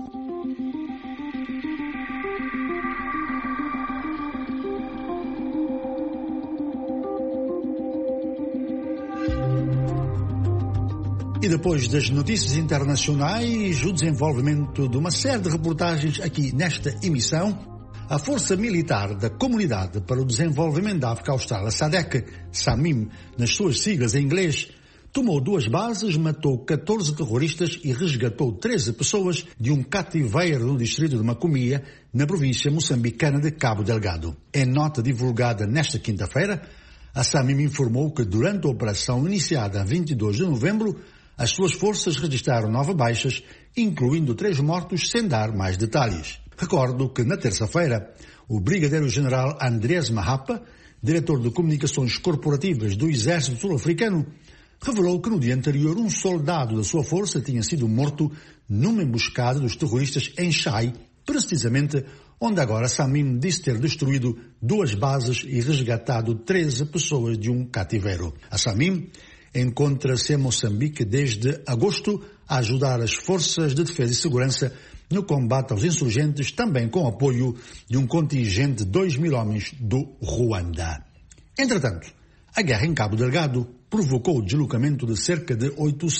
E depois das notícias internacionais, o desenvolvimento de uma série de reportagens aqui nesta emissão, a Força Militar da Comunidade para o Desenvolvimento da África Austral, a SADC, SAMIM, nas suas siglas em inglês, tomou 2 bases, matou 14 terroristas e resgatou 13 pessoas de um cativeiro no distrito de Macomia, na província moçambicana de Cabo Delgado. Em nota divulgada nesta quinta-feira, a SAMIM informou que durante a operação iniciada a 22 de novembro, as suas forças registraram 9 baixas, incluindo 3 mortos, sem dar mais detalhes. Recordo que na terça-feira, o brigadeiro-general Andrés Mahapa, diretor de comunicações corporativas do Exército Sul-Africano, revelou que no dia anterior um soldado da sua força tinha sido morto numa emboscada dos terroristas em Chai, precisamente onde agora SAMIM disse ter destruído 2 bases e resgatado 13 pessoas de um cativeiro. A SAMIM encontra-se em Moçambique desde agosto a ajudar as forças de defesa e segurança no combate aos insurgentes, também com apoio de um contingente de 2.000 homens do Ruanda. Entretanto, a guerra em Cabo Delgado provocou o deslocamento de cerca de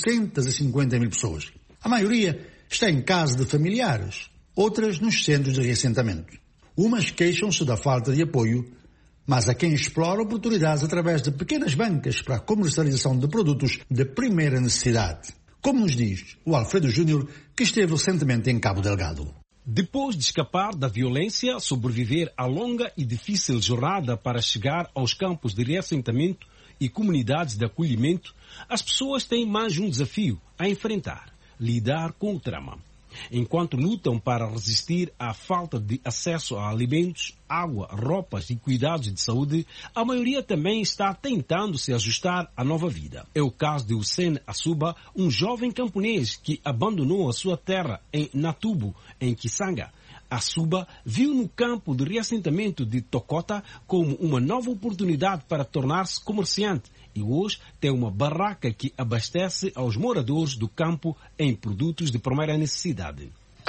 850 mil pessoas. A maioria está em casa de familiares, outras nos centros de reassentamento. Umas queixam-se da falta de apoio, mas há quem explora oportunidades através de pequenas bancas para a comercialização de produtos de primeira necessidade. Como nos diz o Alfredo Júnior, que esteve recentemente em Cabo Delgado. Depois de escapar da violência, sobreviver à longa e difícil jornada para chegar aos campos de reassentamento e comunidades de acolhimento, as pessoas têm mais um desafio a enfrentar: lidar com o trauma. Enquanto lutam para resistir à falta de acesso a alimentos, água, roupas e cuidados de saúde, a maioria também está tentando se ajustar à nova vida. É o caso de Hussein Asuba, um jovem camponês que abandonou a sua terra em Natubo, em Kisanga. Asuba viu no campo de reassentamento de Tokota como uma nova oportunidade para tornar-se comerciante e hoje tem uma barraca que abastece aos moradores do campo em produtos de primeira necessidade.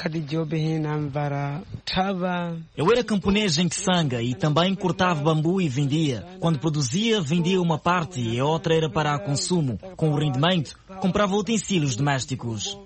Eu era camponês em Kisanga e também cortava bambu e vendia. Quando produzia, vendia uma parte e a outra era para consumo. Com o rendimento, comprava utensílios domésticos.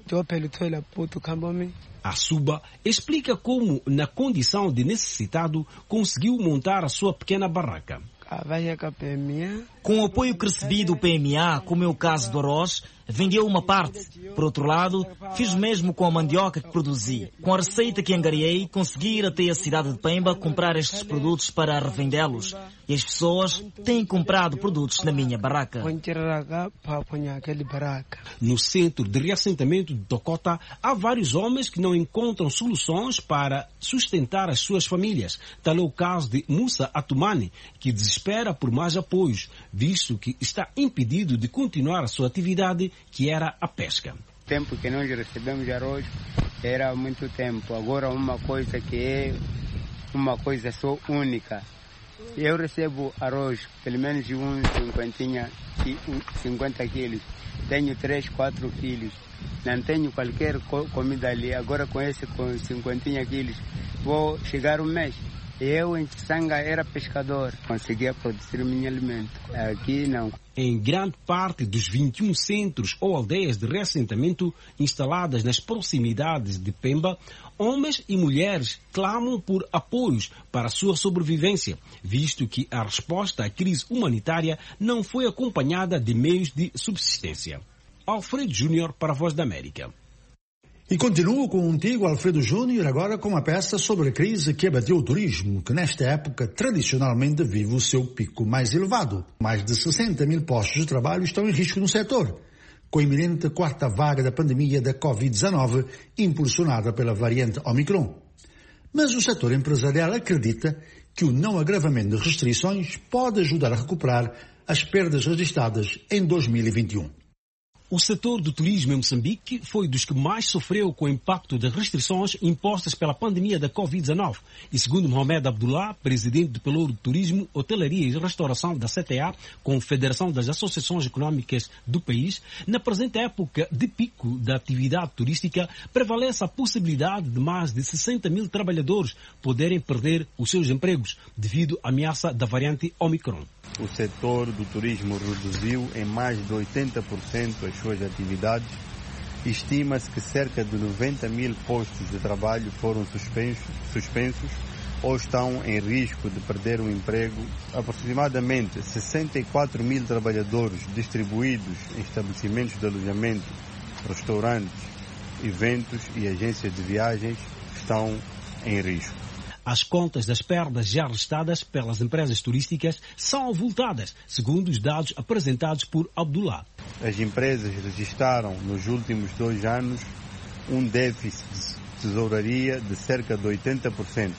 Asuba explica como, na condição de necessitado, conseguiu montar a sua pequena barraca. Com o apoio que recebi do PMA, como é o caso do arroz, vendia uma parte. Por outro lado, fiz o mesmo com a mandioca que produzi. Com a receita que angariei, consegui ir até a cidade de Pemba comprar estes produtos para revendê-los. E as pessoas têm comprado produtos na minha barraca. No centro de reassentamento de Tokota, há vários homens que não encontram soluções para sustentar as suas famílias. Tal é o caso de Musa Atumani, que desespera por mais apoios, visto que está impedido de continuar a sua atividade, que era a pesca. O tempo que nós recebemos arroz era muito tempo. Agora uma coisa que é uma coisa só única. Eu recebo arroz, pelo menos uns 50 quilos. Tenho 3, 4 filhos. Não tenho qualquer comida ali. Agora com 50 quilos, vou chegar um mês. Eu em Kisanga era pescador, conseguia produzir meu alimento. Aqui não. Em grande parte dos 21 centros ou aldeias de reassentamento instaladas nas proximidades de Pemba, homens e mulheres clamam por apoios para a sua sobrevivência, visto que a resposta à crise humanitária não foi acompanhada de meios de subsistência. Alfredo Júnior para a Voz da América. E continuo contigo, Alfredo Júnior, agora com uma peça sobre a crise que abateu o turismo, que nesta época tradicionalmente vive o seu pico mais elevado. Mais de 60 mil postos de trabalho estão em risco no setor, com a iminente quarta vaga da pandemia da Covid-19, impulsionada pela variante Omicron. Mas o setor empresarial acredita que o não agravamento de restrições pode ajudar a recuperar as perdas registradas em 2021. O setor do turismo em Moçambique foi dos que mais sofreu com o impacto das restrições impostas pela pandemia da Covid-19. E segundo Mohamed Abdullah, presidente do Pelouro de Turismo, Hotelaria e Restauração da CTA, Confederação das Associações Econômicas do país, na presente época de pico da atividade turística, prevalece a possibilidade de mais de 60 mil trabalhadores poderem perder os seus empregos devido à ameaça da variante Omicron. O setor do turismo reduziu em mais de 80% as suas atividades. Estima-se que cerca de 90 mil postos de trabalho foram suspensos ou estão em risco de perder o emprego. Aproximadamente 64 mil trabalhadores distribuídos em estabelecimentos de alojamento, restaurantes, eventos e agências de viagens estão em risco. As contas das perdas já registradas pelas empresas turísticas são avultadas, segundo os dados apresentados por Abdullah. As empresas registraram nos últimos 2 anos um déficit de tesouraria de cerca de 80%,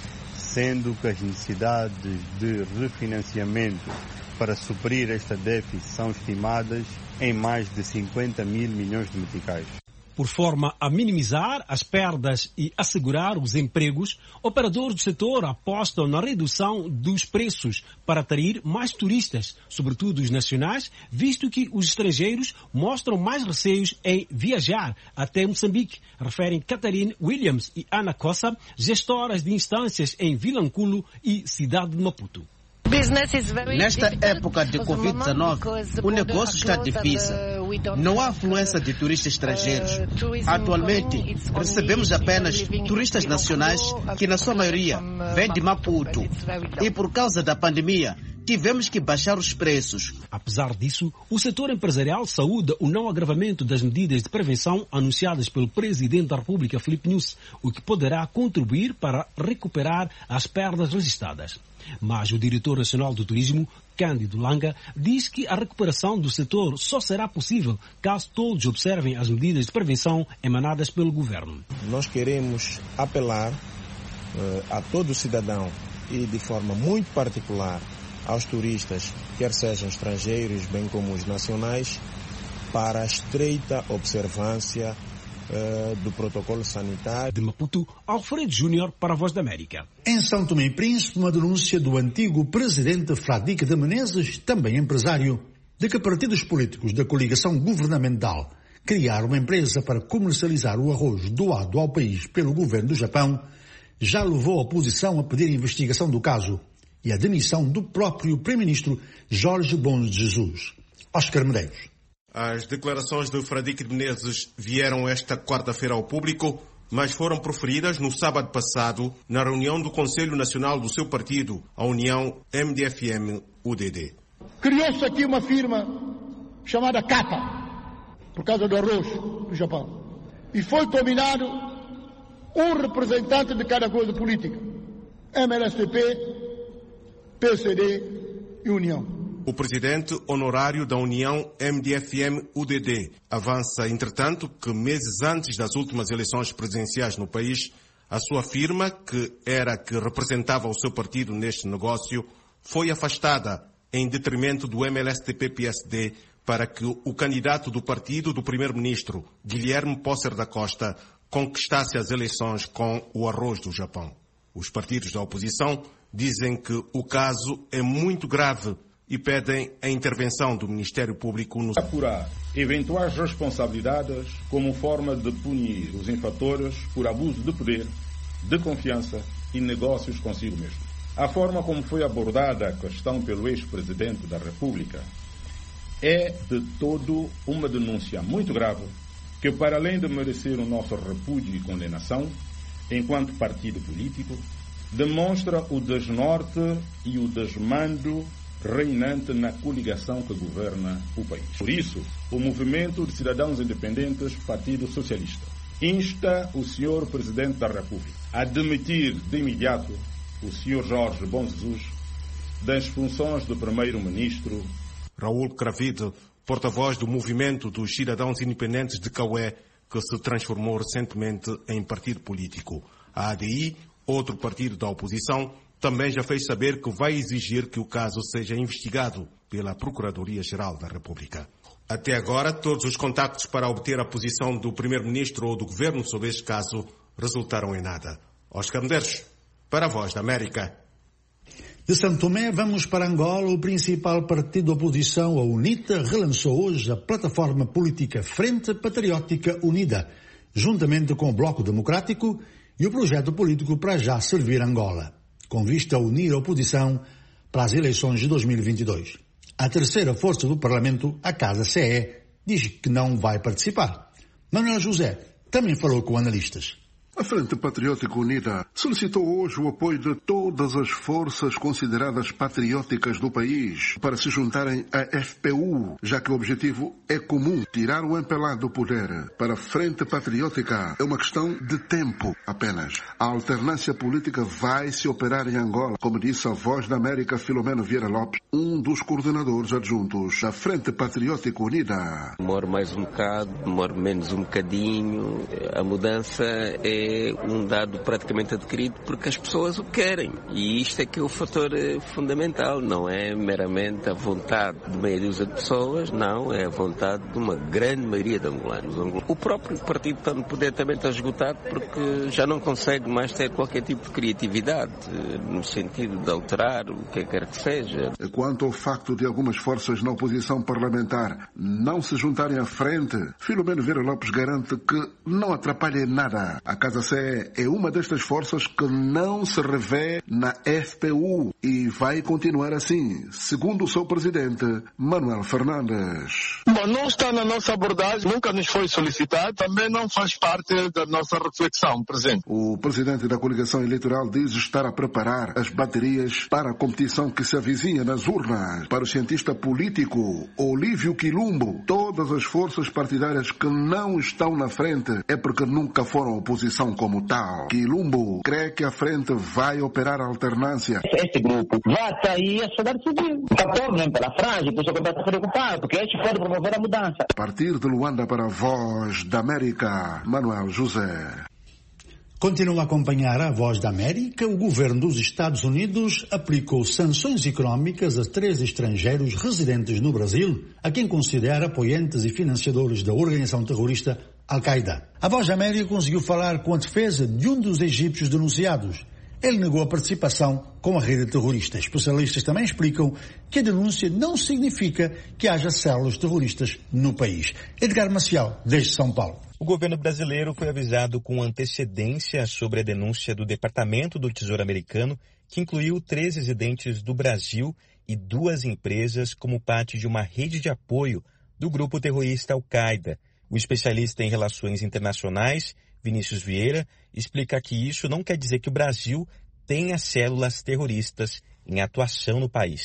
sendo que as necessidades de refinanciamento para suprir esta déficit são estimadas em mais de 50 mil milhões de meticais. Por forma a minimizar as perdas e assegurar os empregos, operadores do setor apostam na redução dos preços para atrair mais turistas, sobretudo os nacionais, visto que os estrangeiros mostram mais receios em viajar até Moçambique, referem Catherine Williams e Ana Cossa, gestoras de instâncias em Vilanculo e cidade de Maputo. Nesta época de Covid-19, o negócio está difícil. Não há afluência de turistas estrangeiros. Atualmente, recebemos apenas turistas nacionais que, na sua maioria, vêm de Maputo. E por causa da pandemia, tivemos que baixar os preços. Apesar disso, o setor empresarial saúda o não agravamento das medidas de prevenção anunciadas pelo Presidente da República, Filipe Nyusi, o que poderá contribuir para recuperar as perdas registradas. Mas o diretor nacional do turismo, Cândido Langa, diz que a recuperação do setor só será possível caso todos observem as medidas de prevenção emanadas pelo governo. Nós queremos apelar a todo cidadão e de forma muito particular aos turistas, quer sejam estrangeiros bem como os nacionais, para a estreita observância do protocolo sanitário. De Maputo, Alfredo Júnior para a Voz da América. Em São Tomé e Príncipe, uma denúncia do antigo presidente Fradique de Menezes, também empresário, de que partidos políticos da coligação governamental criaram uma empresa para comercializar o arroz doado ao país pelo governo do Japão, já levou a oposição a pedir a investigação do caso e a demissão do próprio primeiro-ministro Jorge Bons de Jesus. Oscar Medeiros. As declarações de Fradique de Menezes vieram esta quarta-feira ao público, mas foram proferidas no sábado passado na reunião do Conselho Nacional do seu partido, a União MDFM-UDD. Criou-se aqui uma firma chamada Capa. por causa do arroz do Japão. E foi combinado um representante de cada coisa política. MLSTP, PCD e União. O presidente honorário da União MDFM-UDD avança, entretanto, que meses antes das últimas eleições presidenciais no país, a sua firma, que era que representava o seu partido neste negócio, foi afastada em detrimento do MLSTP-PSD para que o candidato do partido do primeiro-ministro, Guilherme Pócer da Costa, conquistasse as eleições com o arroz do Japão. Os partidos da oposição dizem que o caso é muito grave e pedem a intervenção do Ministério Público no... Apurar eventuais responsabilidades como forma de punir os infratores por abuso de poder, de confiança e negócios consigo mesmo. A forma como foi abordada a questão pelo ex-presidente da República é de todo uma denúncia muito grave que, para além de merecer o nosso repúdio e condenação, enquanto partido político, demonstra o desnorte e o desmando reinante na coligação que governa o país. Por isso, o Movimento de Cidadãos Independentes, Partido Socialista, insta o Sr. Presidente da República a demitir de imediato o Sr. Jorge Bom Jesus das funções de Primeiro-Ministro. Raul Cravido, porta-voz do Movimento dos Cidadãos Independentes de Caué, que se transformou recentemente em partido político. A ADI, outro partido da oposição, também já fez saber que vai exigir que o caso seja investigado pela Procuradoria-Geral da República. Até agora, todos os contactos para obter a posição do Primeiro-Ministro ou do Governo sobre este caso resultaram em nada. Oscar Medeiros, para a Voz da América. De São Tomé, vamos para Angola. O principal partido da oposição, a UNITA, relançou hoje a plataforma política Frente Patriótica Unida, juntamente com o Bloco Democrático e o projeto político Para Já Servir Angola, com vista a unir a oposição para as eleições de 2022. A terceira força do Parlamento, a Casa CE, diz que não vai participar. Manuel José também falou com analistas. A Frente Patriótica Unida solicitou hoje o apoio de todas as forças consideradas patrióticas do país para se juntarem à FPU, já que o objetivo é comum, tirar o MPLA do poder. Para a Frente Patriótica é uma questão de tempo apenas. A alternância política vai se operar em Angola, como disse a Voz da América Filomeno Vieira Lopes, um dos coordenadores adjuntos da Frente Patriótica Unida. Demora mais um bocado, demora menos um bocadinho. A mudança é um dado praticamente adquirido porque as pessoas o querem. E isto é que é o fator fundamental. Não é meramente a vontade de meia dúzia de pessoas, não, é a vontade de uma grande maioria de angolanos. O próprio partido está no poder também está esgotado porque já não consegue mais ter qualquer tipo de criatividade no sentido de alterar o que quer que seja. Quanto ao facto de algumas forças na oposição parlamentar não se juntarem à frente, Filomeno Vieira Lopes garante que não atrapalha em nada. A Casa CE é uma destas forças que não se revê na FPU e vai continuar assim, segundo o seu presidente, Manuel Fernandes. Bom, não está na nossa abordagem, nunca nos foi solicitado, também não faz parte da nossa reflexão presente. O presidente da coligação eleitoral diz estar a preparar as baterias para a competição que se avizinha nas urnas. Para o cientista político Olívio Quilumbo, todas as forças partidárias que não estão na frente é porque nunca foram oposição como tal. Quilumbo crê que a frente vai operar a alternância. Este grupo vai sair a sociedade civil. Está todo pela franja, por isso que está preocupado, porque este pode promover a mudança. A partir de Luanda para a Voz da América, Manuel José. Continua a acompanhar a Voz da América. O governo dos Estados Unidos aplicou sanções económicas a 3 estrangeiros residentes no Brasil, a quem considera apoiantes e financiadores da organização terrorista Al-Qaeda. A Voz da América conseguiu falar com a defesa de um dos egípcios denunciados. Ele negou a participação com a rede terrorista. Especialistas também explicam que a denúncia não significa que haja células terroristas no país. Edgar Maciel, desde São Paulo. O governo brasileiro foi avisado com antecedência sobre a denúncia do Departamento do Tesouro americano, que incluiu 3 residentes do Brasil e 2 empresas como parte de uma rede de apoio do grupo terrorista Al-Qaeda. O especialista em relações internacionais, Vinícius Vieira, explica que isso não quer dizer que o Brasil tenha células terroristas em atuação no país.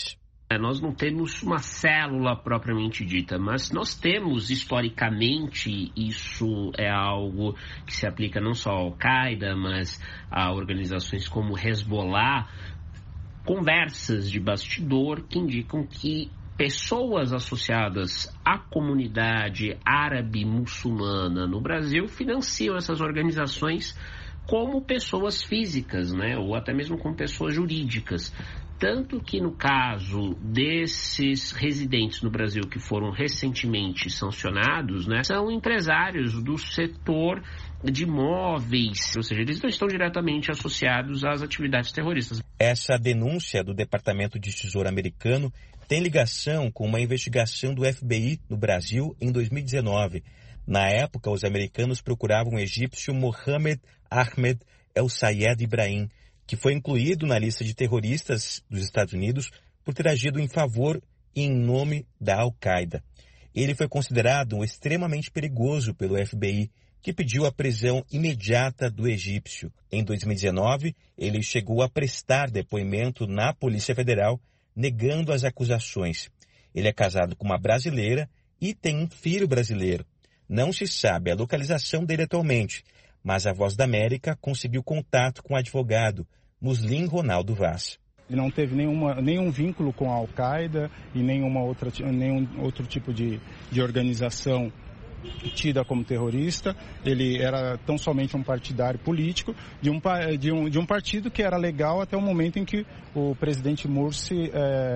Nós não temos uma célula propriamente dita, mas nós temos, historicamente, isso é algo que se aplica não só ao Al-Qaeda, mas a organizações como Hezbollah, conversas de bastidor que indicam que pessoas associadas à comunidade árabe muçulmana no Brasil financiam essas organizações como pessoas físicas, né, ou até mesmo como pessoas jurídicas. Tanto que no caso desses residentes no Brasil que foram recentemente sancionados, né, são empresários do setor de imóveis, ou seja, eles não estão diretamente associados às atividades terroristas. Essa denúncia do Departamento de Tesouro americano tem ligação com uma investigação do FBI no Brasil em 2019. Na época, os americanos procuravam o egípcio Mohammed Ahmed El-Sayed Ibrahim, que foi incluído na lista de terroristas dos Estados Unidos por ter agido em favor e em nome da Al-Qaeda. Ele foi considerado extremamente perigoso pelo FBI, que pediu a prisão imediata do egípcio. Em 2019, ele chegou a prestar depoimento na Polícia Federal, negando as acusações. Ele é casado com uma brasileira e tem um filho brasileiro. Não se sabe a localização dele atualmente, mas a Voz da América conseguiu contato com o advogado Muslim Ronaldo Vaz. Ele não teve nenhum vínculo com a Al-Qaeda e nenhum outro tipo de organização tida como terrorista. Ele era tão somente um partidário político de um partido que era legal até o momento em que o presidente Morsi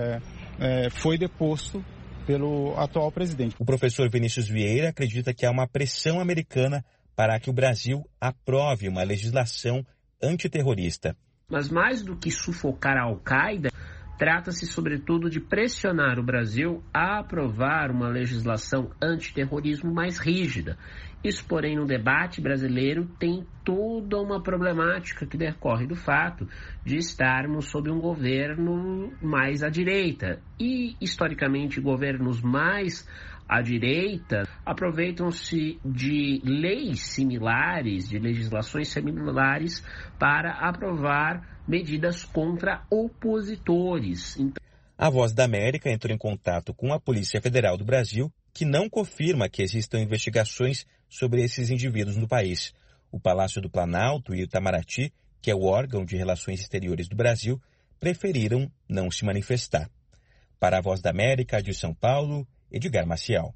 foi deposto pelo atual presidente. O professor Vinícius Vieira acredita que há uma pressão americana para que o Brasil aprove uma legislação antiterrorista. Mas mais do que sufocar a Al-Qaeda, trata-se sobretudo de pressionar o Brasil a aprovar uma legislação antiterrorismo mais rígida. Isso, porém, no debate brasileiro tem toda uma problemática que decorre do fato de estarmos sob um governo mais à direita. E, historicamente, governos mais à direita aproveitam-se de leis similares, de legislações similares, para aprovar medidas contra opositores. A Voz da América entrou em contato com a Polícia Federal do Brasil, que não confirma que existam investigações sobre esses indivíduos no país. O Palácio do Planalto e o Itamaraty, que é o órgão de relações exteriores do Brasil, preferiram não se manifestar. Para a Voz da América, de São Paulo, Edgar Maciel.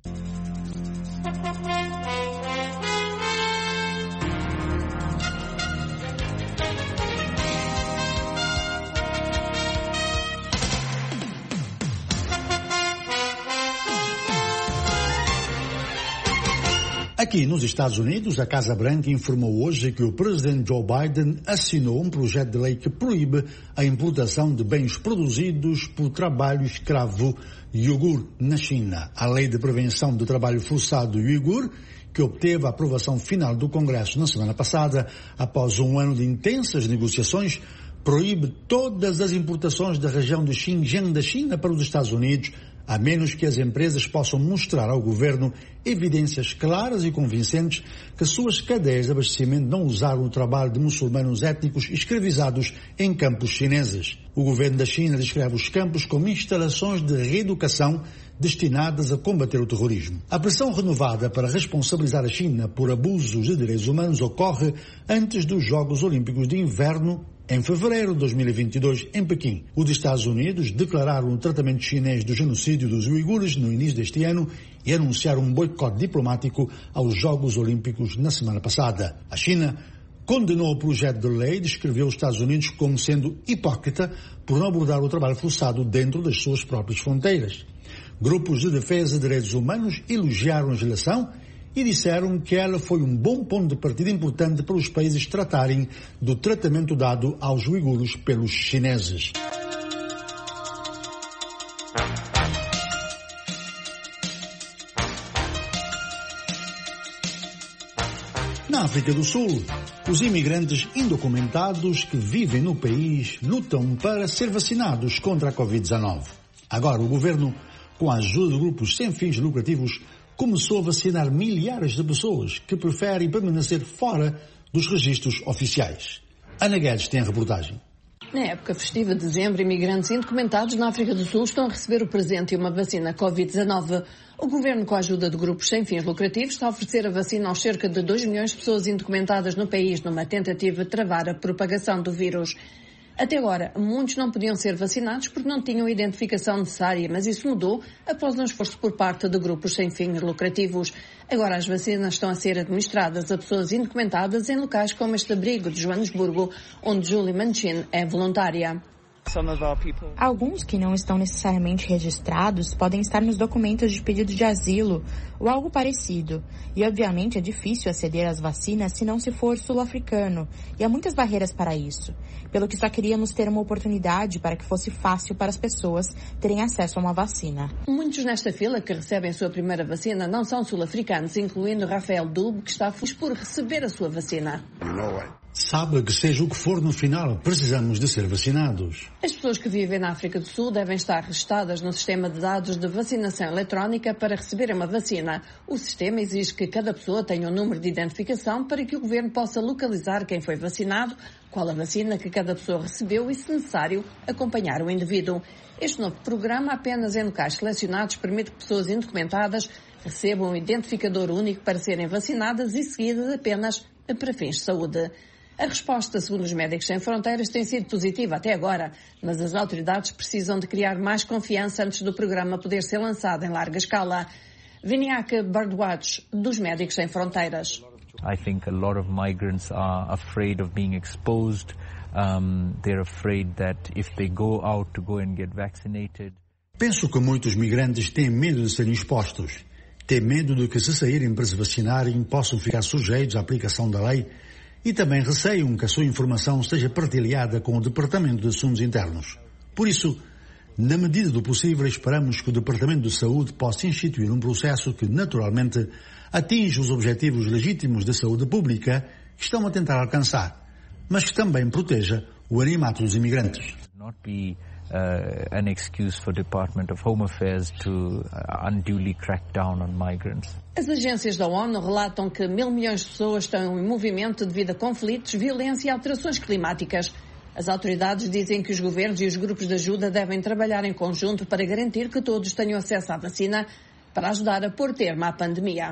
Aqui nos Estados Unidos, a Casa Branca informou hoje que o presidente Joe Biden assinou um projeto de lei que proíbe a importação de bens produzidos por trabalho escravo uigur na China. A Lei de Prevenção do Trabalho Forçado uigur, que obteve a aprovação final do Congresso na semana passada, após um ano de intensas negociações, proíbe todas as importações da região de Xinjiang da China para os Estados Unidos, a menos que as empresas possam mostrar ao governo evidências claras e convincentes que suas cadeias de abastecimento não usaram o trabalho de muçulmanos étnicos escravizados em campos chineses. O governo da China descreve os campos como instalações de reeducação destinadas a combater o terrorismo. A pressão renovada para responsabilizar a China por abusos de direitos humanos ocorre antes dos Jogos Olímpicos de Inverno em fevereiro de 2022, em Pequim. Os Estados Unidos declararam o tratamento chinês do genocídio dos uigures no início deste ano e anunciaram um boicote diplomático aos Jogos Olímpicos na semana passada. A China condenou o projeto de lei e descreveu os Estados Unidos como sendo hipócrita por não abordar o trabalho forçado dentro das suas próprias fronteiras. Grupos de defesa de direitos humanos elogiaram a legislação e disseram que ela foi um bom ponto de partida importante para os países tratarem do tratamento dado aos uigures pelos chineses. Na África do Sul, os imigrantes indocumentados que vivem no país lutam para ser vacinados contra a Covid-19. Agora, o governo, com a ajuda de grupos sem fins lucrativos, começou a vacinar milhares de pessoas que preferem permanecer fora dos registros oficiais. Ana Guedes tem a reportagem. Na época festiva de dezembro, imigrantes indocumentados na África do Sul estão a receber o presente e uma vacina Covid-19. O governo, com a ajuda de grupos sem fins lucrativos, está a oferecer a vacina aos cerca de 2 milhões de pessoas indocumentadas no país, numa tentativa de travar a propagação do vírus. Até agora, muitos não podiam ser vacinados porque não tinham a identificação necessária, mas isso mudou após um esforço por parte de grupos sem fins lucrativos. Agora as vacinas estão a ser administradas a pessoas indocumentadas em locais como este abrigo de Joanesburgo, onde Julie Manchin é voluntária. Alguns que não estão necessariamente registrados podem estar nos documentos de pedido de asilo ou algo parecido. E, obviamente, é difícil aceder às vacinas se não se for sul-africano. E há muitas barreiras para isso. Pelo que só queríamos ter uma oportunidade para que fosse fácil para as pessoas terem acesso a uma vacina. Muitos nesta fila que recebem sua primeira vacina não são sul-africanos, incluindo Rafael Dube, que está feliz por receber a sua vacina. Sabe que seja o que for no final, precisamos de ser vacinados. As pessoas que vivem na África do Sul devem estar registadas no sistema de dados de vacinação eletrónica para receberem uma vacina. O sistema exige que cada pessoa tenha um número de identificação para que o governo possa localizar quem foi vacinado, qual a vacina que cada pessoa recebeu e, se necessário, acompanhar o indivíduo. Este novo programa, apenas em locais selecionados, permite que pessoas indocumentadas recebam um identificador único para serem vacinadas e seguidas apenas para fins de saúde. A resposta, segundo os Médicos Sem Fronteiras, tem sido positiva até agora, mas as autoridades precisam de criar mais confiança antes do programa poder ser lançado em larga escala. Viniac Birdwatch, dos Médicos Sem Fronteiras. I think a lot of migrants are afraid of being exposed. They're afraid that if they go out to go and get vaccinated. Penso que muitos migrantes têm medo de serem expostos. Têm medo de que, se saírem para se vacinarem, possam ficar sujeitos à aplicação da lei. E também receiam que a sua informação seja partilhada com o Departamento de Assuntos Internos. Por isso, na medida do possível, esperamos que o Departamento de Saúde possa instituir um processo que, naturalmente, atinja os objetivos legítimos de saúde pública que estão a tentar alcançar, mas que também proteja o anonimato dos imigrantes. An excuse for Department of Home Affairs to unduly crack down on migrants. As agências da ONU relatam que 1.000 milhões de pessoas estão em movimento devido a conflitos, violência e alterações climáticas. As autoridades dizem que os governos e os grupos de ajuda devem trabalhar em conjunto para garantir que todos tenham acesso à vacina para ajudar a pôr termo à pandemia.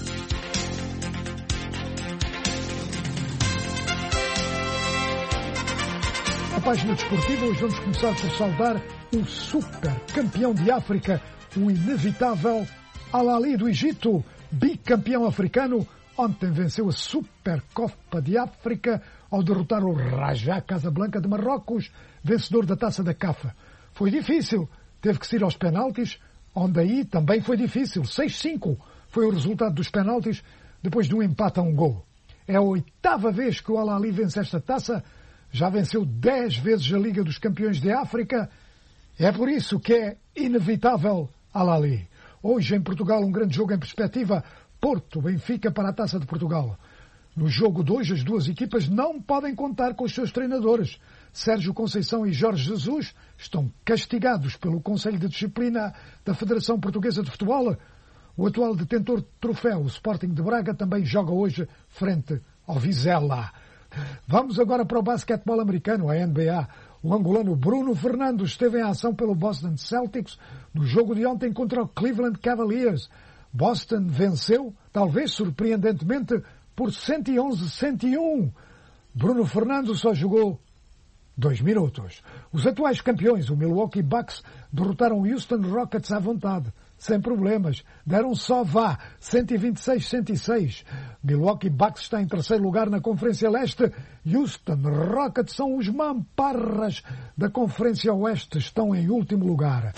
Na página desportiva, hoje vamos começar por saudar um super campeão de África, o inevitável Al-Ahly do Egito, bicampeão africano. Ontem venceu a Supercopa de África ao derrotar o Raja Casablanca de Marrocos, vencedor da Taça da CAF. Foi difícil, teve que se ir aos penaltis, onde aí também foi difícil. 6-5 foi o resultado dos penaltis, depois de um empate a um gol. É a 8ª vez que o Al-Ahly vence esta taça. Já venceu 10 vezes a Liga dos Campeões de África. É por isso que é inevitável Al-Ahly. Hoje em Portugal um grande jogo em perspectiva. Porto-Benfica para a Taça de Portugal. No jogo de hoje as duas equipas não podem contar com os seus treinadores. Sérgio Conceição e Jorge Jesus estão castigados pelo Conselho de Disciplina da Federação Portuguesa de Futebol. O atual detentor de troféu, o Sporting de Braga, também joga hoje frente ao Vizela. Vamos agora para o basquetebol americano, a NBA. O angolano Bruno Fernandes esteve em ação pelo Boston Celtics no jogo de ontem contra o Cleveland Cavaliers. Boston venceu, talvez surpreendentemente, por 111-101. Bruno Fernandes só jogou 2 minutos. Os atuais campeões, o Milwaukee Bucks, derrotaram o Houston Rockets à vontade, sem problemas. Deram só 126-106. Milwaukee Bucks está em terceiro lugar na Conferência Leste. Houston Rockets são os mamparras da Conferência Oeste. Estão em último lugar.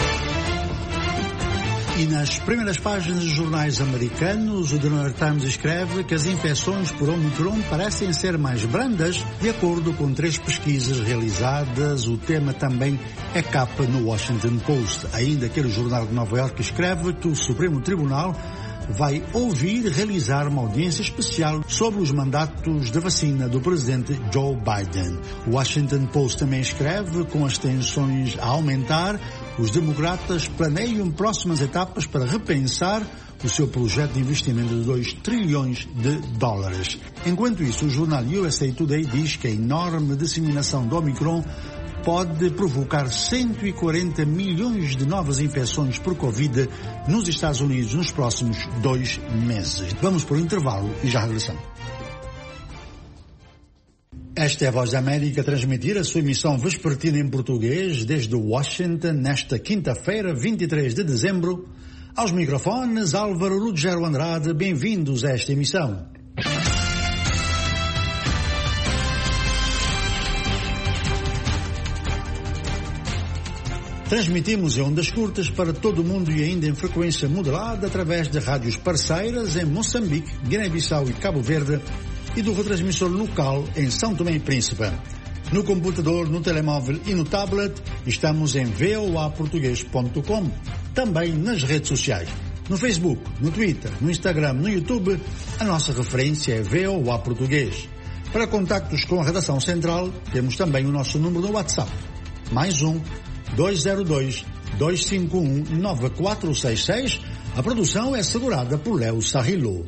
E nas primeiras páginas dos jornais americanos, o The New York Times escreve que as infecções por Omicron parecem ser mais brandas, de acordo com 3 pesquisas realizadas. O tema também é capa no Washington Post. Ainda aquele jornal de Nova York escreve que o Supremo Tribunal vai ouvir e realizar uma audiência especial sobre os mandatos da vacina do presidente Joe Biden. O Washington Post também escreve, com as tensões a aumentar, os democratas planeiam próximas etapas para repensar o seu projeto de investimento de $2 trilhões. Enquanto isso, o jornal USA Today diz que a enorme disseminação do Omicron pode provocar 140 milhões de novas infecções por Covid nos Estados Unidos nos próximos 2 meses. Vamos por um intervalo e já regressamos. Esta é a Voz da América a transmitir a sua emissão vespertina em português desde Washington nesta quinta-feira, 23 de dezembro. Aos microfones, Álvaro Ruggiero Andrade, bem-vindos a esta emissão. Transmitimos em ondas curtas para todo o mundo e ainda em frequência modulada através de rádios parceiras em Moçambique, Guiné-Bissau e Cabo Verde e do retransmissor local em São Tomé e Príncipe. No computador, no telemóvel e no tablet, estamos em voaportugues.com. Também nas redes sociais. No Facebook, no Twitter, no Instagram, no YouTube, a nossa referência é VOA Português. Para contactos com a redação central, temos também o nosso número no WhatsApp. Mais 202-251-9466. A produção é assegurada por Léo Sarrilo.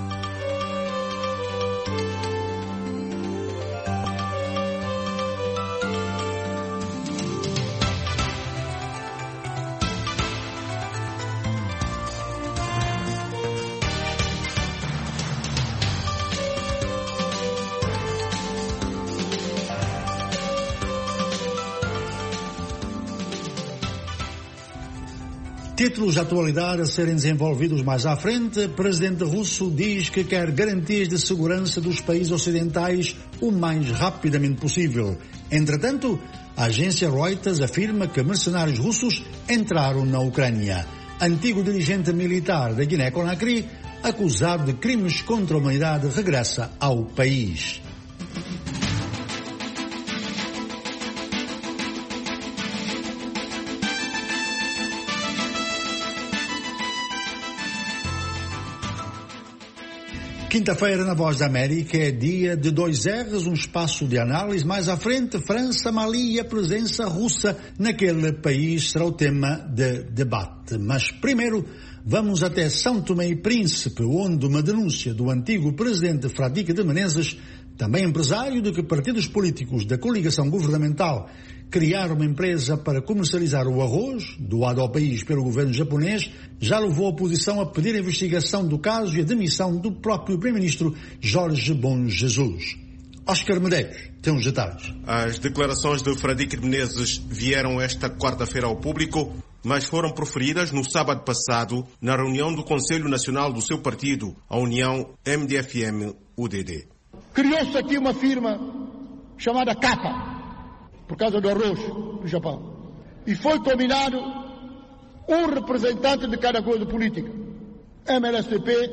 Títulos de atualidade a serem desenvolvidos mais à frente. O presidente russo diz que quer garantias de segurança dos países ocidentais o mais rapidamente possível. Entretanto, a agência Reuters afirma que mercenários russos entraram na Ucrânia. Antigo dirigente militar da Guiné-Conakry, acusado de crimes contra a humanidade, regressa ao país. Quinta-feira na Voz da América é dia de 2 R's, um espaço de análise. Mais à frente, França, Mali e a presença russa naquele país será o tema de debate. Mas primeiro vamos até São Tomé e Príncipe, onde uma denúncia do antigo presidente Fradique de Menezes, também empresário de que partidos políticos da coligação governamental criaram uma empresa para comercializar o arroz, doado ao país pelo governo japonês, já levou a oposição a pedir a investigação do caso e a demissão do próprio primeiro-ministro Jorge Bom Jesus. Oscar Medeiros tem os detalhes. As declarações de Fradique de Menezes vieram esta quarta-feira ao público, mas foram proferidas no sábado passado na reunião do Conselho Nacional do seu partido, a União MDFM-UDD. Criou-se aqui uma firma chamada Capa, por causa do arroz do Japão. E foi combinado um representante de cada coisa política. MLSTP,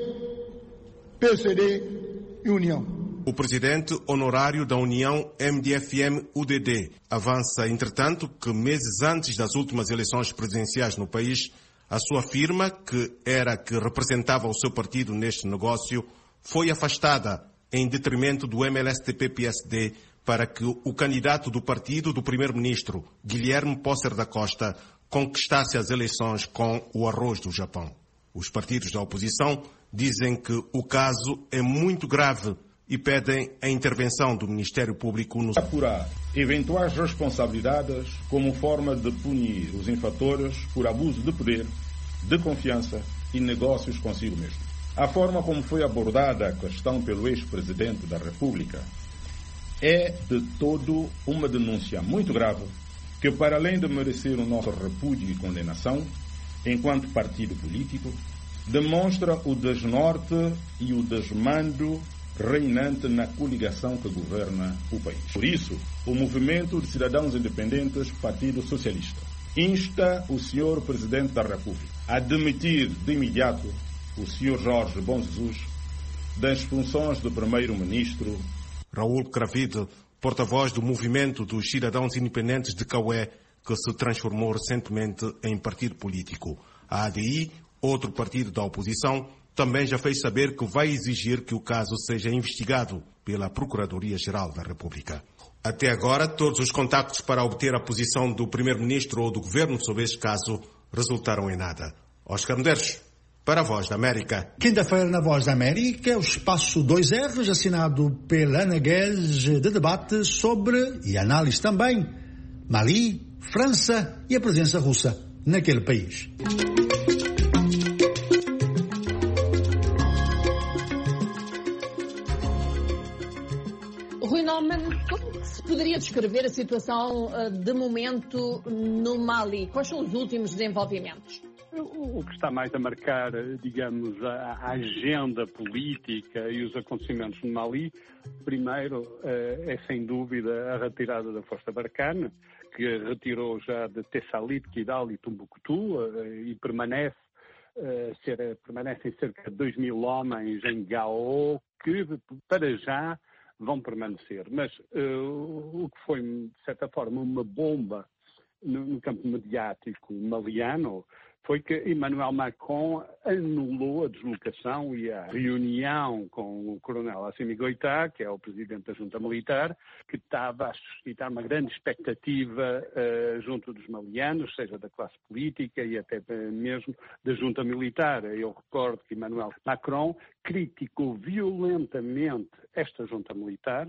PCD e União. O presidente honorário da União MDFM-UDD avança, entretanto, que meses antes das últimas eleições presidenciais no país, a sua firma, que era que representava o seu partido neste negócio, foi afastada em detrimento do MLSTP-PSD para que o candidato do partido do primeiro-ministro, Guilherme Pócer da Costa, conquistasse as eleições com o arroz do Japão. Os partidos da oposição dizem que o caso é muito grave e pedem a intervenção do Ministério Público no... apurar eventuais responsabilidades como forma de punir os infratores por abuso de poder, de confiança e negócios consigo mesmo. A forma como foi abordada a questão pelo ex-presidente da República é de todo uma denúncia muito grave que, para além de merecer o nosso repúdio e condenação, enquanto partido político, demonstra o desnorte e o desmando reinante na coligação que governa o país. Por isso, o Movimento de Cidadãos Independentes, Partido Socialista, insta o Sr. Presidente da República a demitir de imediato o Sr. Jorge Bom Jesus das funções de Primeiro-Ministro. Raul Cravide, porta-voz do Movimento dos Cidadãos Independentes de Caué, que se transformou recentemente em partido político. A ADI, outro partido da oposição, também já fez saber que vai exigir que o caso seja investigado pela Procuradoria-Geral da República. Até agora, todos os contactos para obter a posição do Primeiro-Ministro ou do Governo sobre este caso resultaram em nada. Oscar Medeiros, para a Voz da América. Quinta-feira na Voz da América, o espaço 2 R's, assinado pela Ana Guedes, de debate sobre, e análise também, Mali, França e a presença russa naquele país. Rui Neumann, como se poderia descrever a situação de momento no Mali? Quais são os últimos desenvolvimentos? O que está mais a marcar, digamos, a agenda política e os acontecimentos no Mali, primeiro é sem dúvida a retirada da Força Barkhane, que retirou já de Tessalit, Kidal e Tumbuktu e permanecem cerca de 2.000 homens em Gao, que para já vão permanecer. Mas o que foi, de certa forma, uma bomba no campo mediático maliano foi que Emmanuel Macron anulou a deslocação e a reunião com o coronel Assimi Goïta, que é o presidente da junta militar, que estava a suscitar uma grande expectativa junto dos malianos, seja da classe política e até mesmo da junta militar. Eu recordo que Emmanuel Macron criticou violentamente esta junta militar,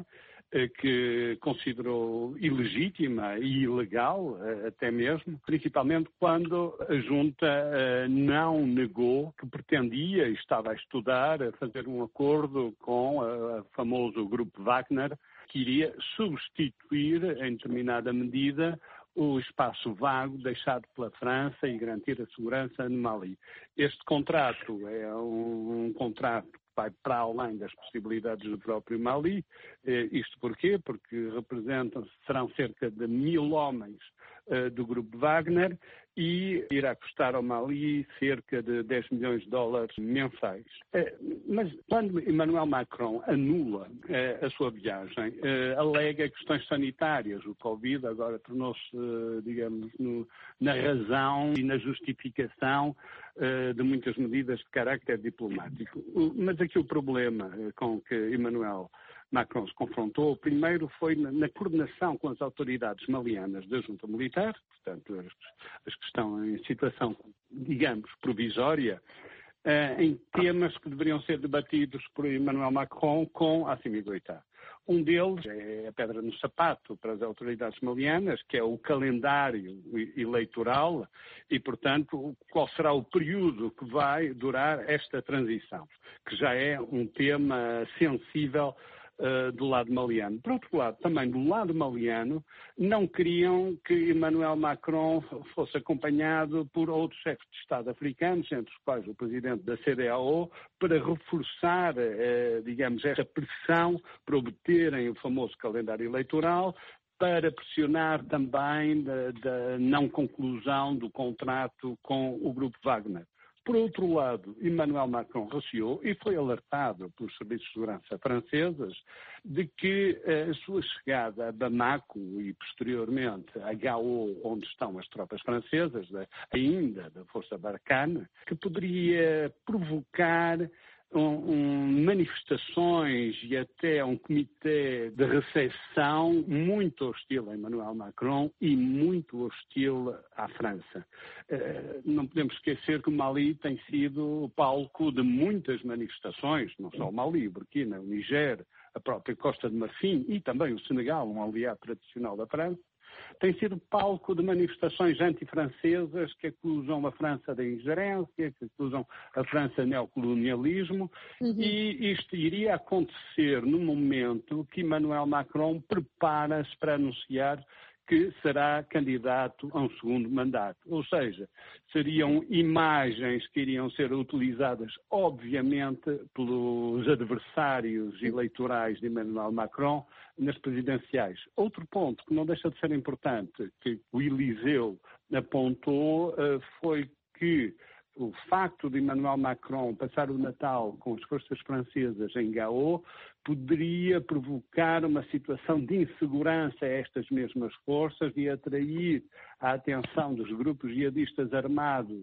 que considerou ilegítima e ilegal, até mesmo, principalmente quando a junta não negou que pretendia e estava a estudar a fazer um acordo com o famoso grupo Wagner, que iria substituir, em determinada medida, o espaço vago deixado pela França e garantir a segurança no Mali. Este contrato é um contrato vai para além das possibilidades do próprio Mali. Isto porquê? Porque serão cerca de 1.000 homens do grupo Wagner e irá custar ao Mali cerca de 10 milhões de dólares mensais. Mas quando Emmanuel Macron anula a sua viagem, alega questões sanitárias. O Covid agora tornou-se, digamos, na razão e na justificação de muitas medidas de carácter diplomático. Mas aqui o problema com que Emmanuel Macron se confrontou, primeiro foi na coordenação com as autoridades malianas da junta militar, portanto as que estão em situação, digamos, provisória, em temas que deveriam ser debatidos por Emmanuel Macron com Assimi Goïta. Um deles é a pedra no sapato para as autoridades malianas, que é o calendário eleitoral e, portanto, qual será o período que vai durar esta transição, que já é um tema sensível do lado maliano. Por outro lado, também do lado maliano, não queriam que Emmanuel Macron fosse acompanhado por outros chefes de Estado africanos, entre os quais o presidente da CEDEAO, para reforçar, digamos, esta pressão para obterem o famoso calendário eleitoral, para pressionar também da não conclusão do contrato com o grupo Wagner. Por outro lado, Emmanuel Macron receou e foi alertado pelos serviços de segurança franceses de que a sua chegada a Bamako e posteriormente a Gao, onde estão as tropas francesas, ainda da Força Barkhane, que poderia provocar manifestações e até um comitê de recepção muito hostil a Emmanuel Macron e muito hostil à França. Não podemos esquecer que o Mali tem sido palco de muitas manifestações, não só o Mali, o Burkina, o Niger, a própria Costa de Marfim e também o Senegal, um aliado tradicional da França. Tem sido palco de manifestações antifrancesas que acusam a França de ingerência, que acusam a França de neocolonialismo, e isto iria acontecer no momento que Emmanuel Macron prepara-se para anunciar que será candidato a um segundo mandato. Ou seja, seriam imagens que iriam ser utilizadas, obviamente, pelos adversários eleitorais de Emmanuel Macron nas presidenciais. Outro ponto que não deixa de ser importante, que o Eliseu apontou, foi que o facto de Emmanuel Macron passar o Natal com as forças francesas em Gao poderia provocar uma situação de insegurança a estas mesmas forças e atrair a atenção dos grupos jihadistas armados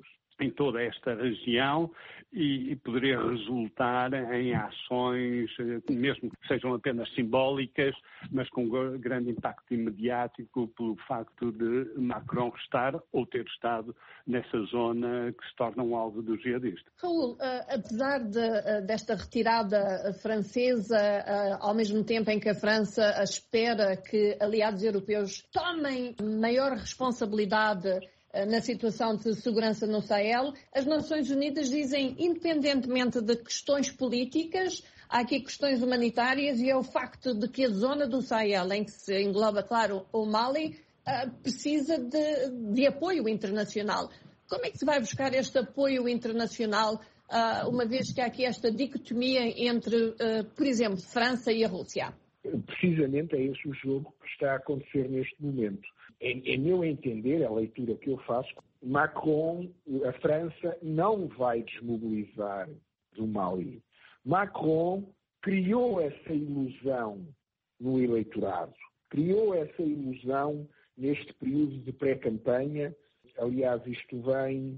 em toda esta região e poderia resultar em ações, mesmo que sejam apenas simbólicas, mas com grande impacto imediático pelo facto de Macron estar ou ter estado nessa zona que se torna um alvo do jihadista. Raul, apesar desta retirada francesa, ao mesmo tempo em que a França espera que aliados europeus tomem maior responsabilidade na situação de segurança no Sahel, as Nações Unidas dizem, independentemente de questões políticas, há aqui questões humanitárias e é o facto de que a zona do Sahel, em que se engloba, claro, o Mali, precisa de apoio internacional. Como é que se vai buscar este apoio internacional, uma vez que há aqui esta dicotomia entre, por exemplo, França e a Rússia? Precisamente é esse o jogo que está a acontecer neste momento. Em meu entender, a leitura que eu faço, Macron, a França, não vai desmobilizar do Mali. Macron criou essa ilusão no eleitorado, criou essa ilusão neste período de pré-campanha. Aliás, isto vem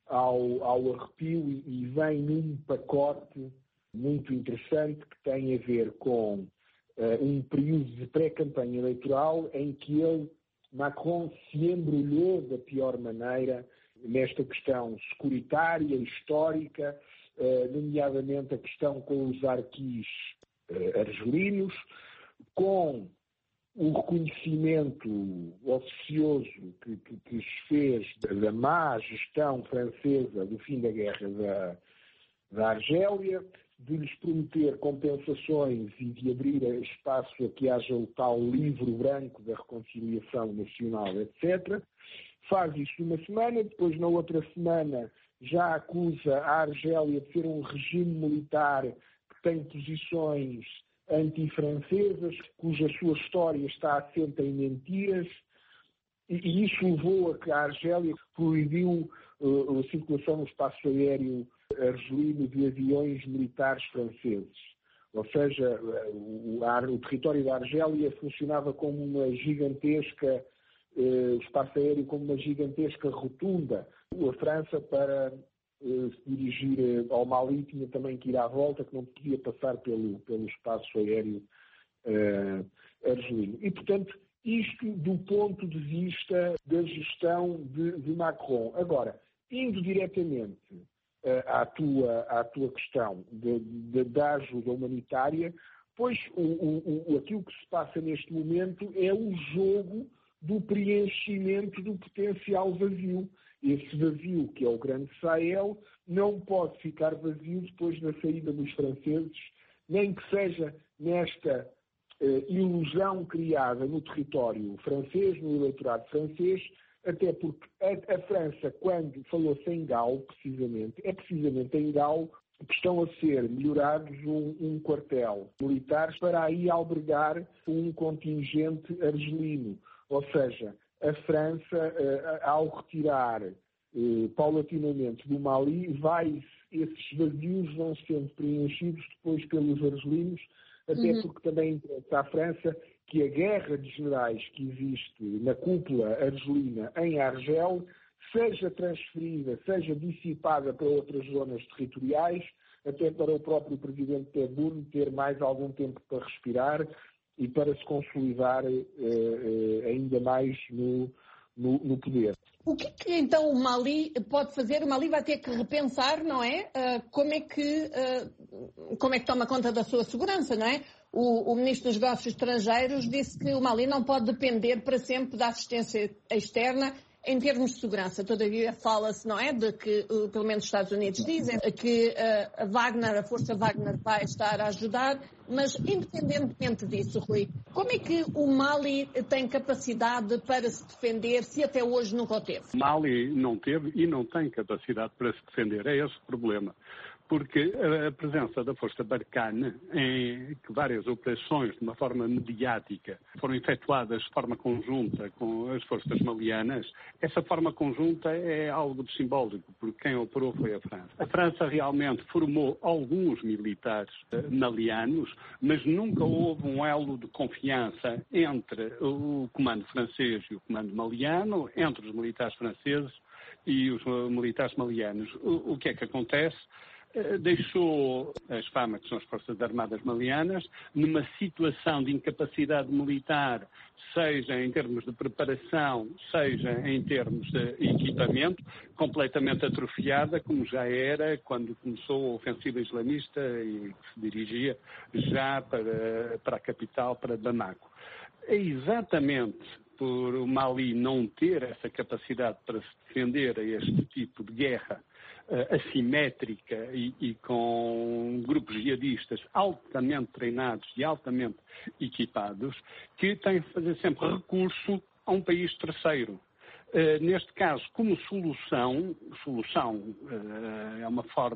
ao arrepio e vem num pacote muito interessante que tem a ver com um período de pré-campanha eleitoral em que Macron se embrulhou da pior maneira nesta questão securitária, histórica, nomeadamente a questão com os arquis argelinos, com o reconhecimento oficioso que se fez da má gestão francesa do fim da guerra da Argélia, de lhes prometer compensações e de abrir espaço a que haja o tal livro branco da reconciliação nacional, etc. Faz isso uma semana, depois na outra semana já acusa a Argélia de ser um regime militar que tem posições anti-francesas, cuja sua história está assente em mentiras, e isso levou a que a Argélia proibiu a circulação no espaço aéreo argelino de aviões militares franceses. Ou seja, o território da Argélia funcionava como uma gigantesca, o espaço aéreo como uma gigantesca rotunda. A França, para se dirigir ao Mali, tinha também que ir à volta, que não podia passar pelo espaço aéreo argelino. E, portanto, isto do ponto de vista da gestão de Macron. Agora, indo diretamente à tua questão da ajuda humanitária, pois aquilo que se passa neste momento é o jogo do preenchimento do potencial vazio. Esse vazio, que é o Grande Sahel, não pode ficar vazio depois da saída dos franceses, nem que seja nesta ilusão criada no território francês, no eleitorado francês, até porque a França, quando falou-se em Gao, precisamente, é precisamente em Gao que estão a ser melhorados um quartel militar para aí albergar um contingente argelino. Ou seja, a França, ao retirar paulatinamente do Mali, esses vazios vão sendo preenchidos depois pelos argelinos, até porque também interessa à França que a guerra de generais que existe na cúpula argelina em Argel seja transferida, seja dissipada para outras zonas territoriais, até para o próprio presidente Tebboune ter mais algum tempo para respirar e para se consolidar ainda mais no poder. O que então o Mali pode fazer? O Mali vai ter que repensar, não é? Como é que toma conta da sua segurança, não é? O Ministro dos Negócios Estrangeiros disse que o Mali não pode depender para sempre da assistência externa em termos de segurança. Todavia fala-se, não é, de que, pelo menos os Estados Unidos dizem, que a Força Wagner vai estar a ajudar, mas independentemente disso, Rui, como é que o Mali tem capacidade para se defender, se até hoje nunca o teve? O Mali não teve e não tem capacidade para se defender, é esse o problema. Porque a presença da Força Barkhane em que várias operações de uma forma mediática foram efetuadas de forma conjunta com as forças malianas, essa forma conjunta é algo de simbólico, porque quem operou foi a França. A França realmente formou alguns militares malianos, mas nunca houve um elo de confiança entre o comando francês e o comando maliano, entre os militares franceses e os militares malianos. O que é que acontece? Deixou as FAMA, que são as Forças Armadas Malianas, numa situação de incapacidade militar, seja em termos de preparação, seja em termos de equipamento, completamente atrofiada, como já era quando começou a ofensiva islamista e se dirigia já para a capital, para Bamako. É exatamente por o Mali não ter essa capacidade para se defender a este tipo de guerra assimétrica e com grupos jihadistas altamente treinados e altamente equipados, que tem que fazer sempre recurso a um país terceiro. Neste caso, como solução é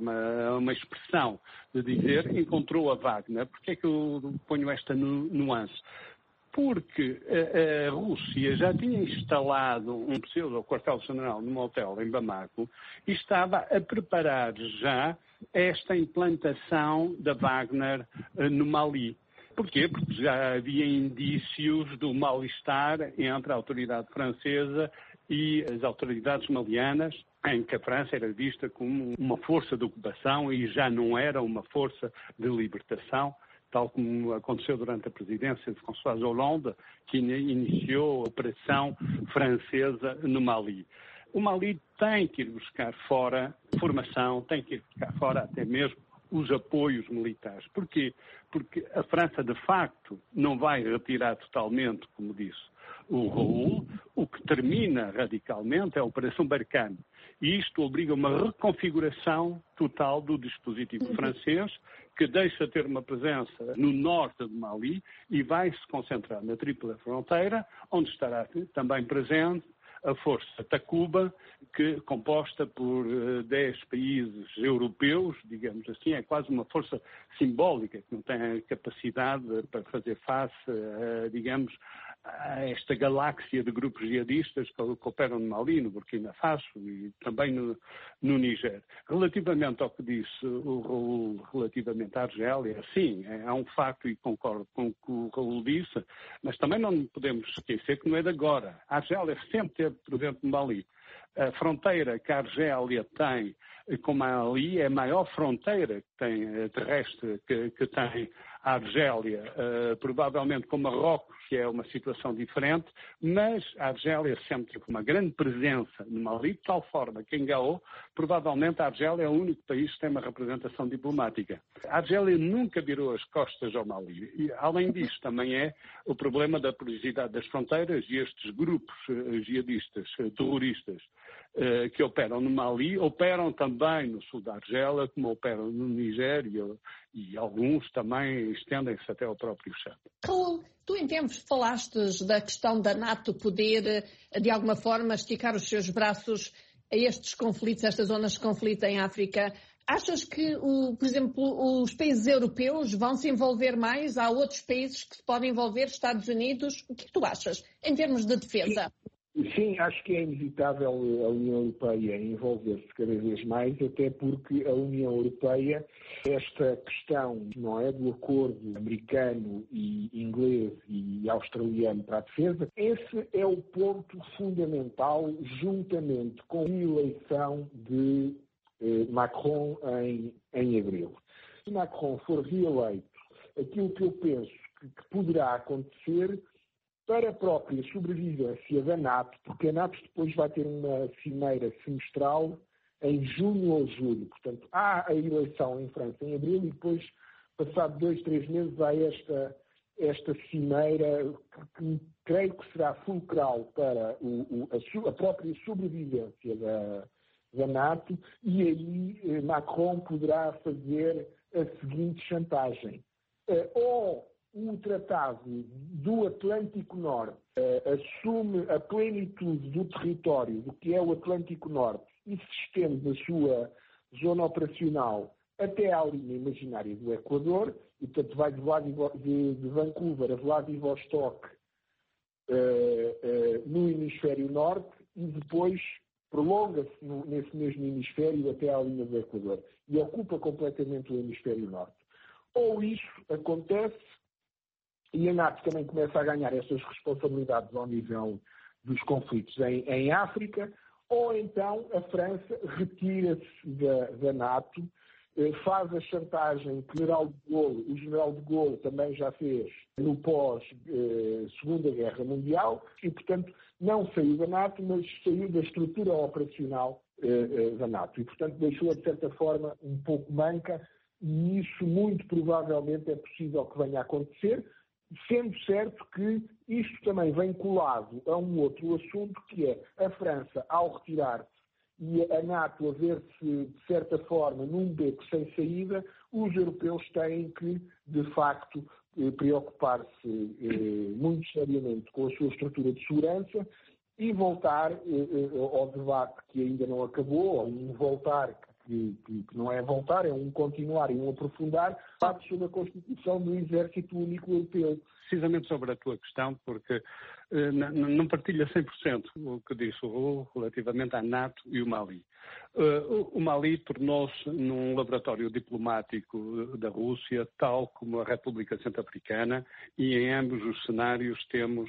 uma expressão de dizer, encontrou a Wagner. Porquê é que eu ponho esta nuance? Porque a Rússia já tinha instalado um pseudo-quartel-general num hotel em Bamako e estava a preparar já esta implantação da Wagner no Mali. Porquê? Porque já havia indícios do mal-estar entre a autoridade francesa e as autoridades malianas, em que a França era vista como uma força de ocupação e já não era uma força de libertação, tal como aconteceu durante a presidência de François Hollande, que iniciou a operação francesa no Mali. O Mali tem que ir buscar fora formação, tem que ir buscar fora até mesmo os apoios militares. Porquê? Porque a França, de facto, não vai retirar totalmente, como disse o Raul. O que termina radicalmente é a Operação Barkhane. E isto obriga a uma reconfiguração total do dispositivo francês, que deixa de ter uma presença no norte do Mali e vai se concentrar na Tríplice Fronteira, onde estará também presente a Força Takuba, que composta por 10 países europeus, digamos assim, é quase uma força simbólica, que não tem a capacidade para fazer face, digamos, a esta galáxia de grupos jihadistas que operam no Mali, no Burkina Faso e também no Níger. Relativamente ao que disse o Raul, relativamente à Argélia, sim, é um facto e concordo com o que o Raul disse, mas também não podemos esquecer que não é de agora. A Argélia sempre esteve presente no Mali. A fronteira que a Argélia tem com o Mali é a maior fronteira que tem, terrestre que tem a Argélia, provavelmente com Marrocos, que é uma situação diferente, mas a Argélia sempre teve uma grande presença no Mali, de tal forma que em Gao, provavelmente a Argélia é o único país que tem uma representação diplomática. A Argélia nunca virou as costas ao Mali. E, além disso, também é o problema da porosidade das fronteiras e estes grupos jihadistas, terroristas, que operam no Mali, operam também no sul da Argélia, como operam no Níger e alguns também estendem-se até ao próprio Chad. Raul, tu em tempos falaste da questão da NATO poder, de alguma forma, esticar os seus braços a estes conflitos, a estas zonas de conflito em África. Achas que, por exemplo, os países europeus vão se envolver mais? Há outros países que se podem envolver, Estados Unidos? O que é que tu achas, em termos de defesa? Sim, acho que é inevitável a União Europeia envolver-se cada vez mais, até porque a União Europeia, esta questão, não é, do acordo americano e inglês e australiano para a defesa, esse é o ponto fundamental, juntamente com a eleição de Macron em abril. Se Macron for reeleito, aquilo que eu penso que poderá acontecer para a própria sobrevivência da NATO, porque a NATO depois vai ter uma cimeira semestral em junho ou julho. Portanto, há a eleição em França em abril e depois, passado 2, 3 meses, há esta cimeira que creio que será fulcral para a própria sobrevivência da NATO, e aí Macron poderá fazer a seguinte chantagem. Ou o Tratado do Atlântico Norte assume a plenitude do território do que é o Atlântico Norte e se estende na sua zona operacional até à linha imaginária do Equador, e portanto vai de Vancouver a Vladivostok no hemisfério norte e depois prolonga-se nesse mesmo hemisfério até à linha do Equador e ocupa completamente o hemisfério norte. Ou isso acontece e a NATO também começa a ganhar essas responsabilidades ao nível dos conflitos em África, ou então a França retira-se da NATO, faz a chantagem que o general de Gaulle também já fez no pós-Segunda Guerra Mundial e, portanto, não saiu da NATO, mas saiu da estrutura operacional da NATO e, portanto, deixou-a, de certa forma, um pouco manca e isso muito provavelmente é possível que venha a acontecer, sendo certo que isto também vem colado a um outro assunto que é a França, ao retirar-se e a NATO a ver-se, de certa forma, num beco sem saída, os europeus têm que, de facto, preocupar-se muito seriamente com a sua estrutura de segurança e voltar ao debate que ainda não acabou, ou um voltar que não é voltar, é um continuar e um aprofundar, sobre a constituição do Exército Único Europeu. Precisamente sobre a tua questão, porque não partilha 100% o que disse o Raul relativamente à NATO e o Mali. O Mali tornou-se num laboratório diplomático da Rússia, tal como a República Centro-Africana, e em ambos os cenários temos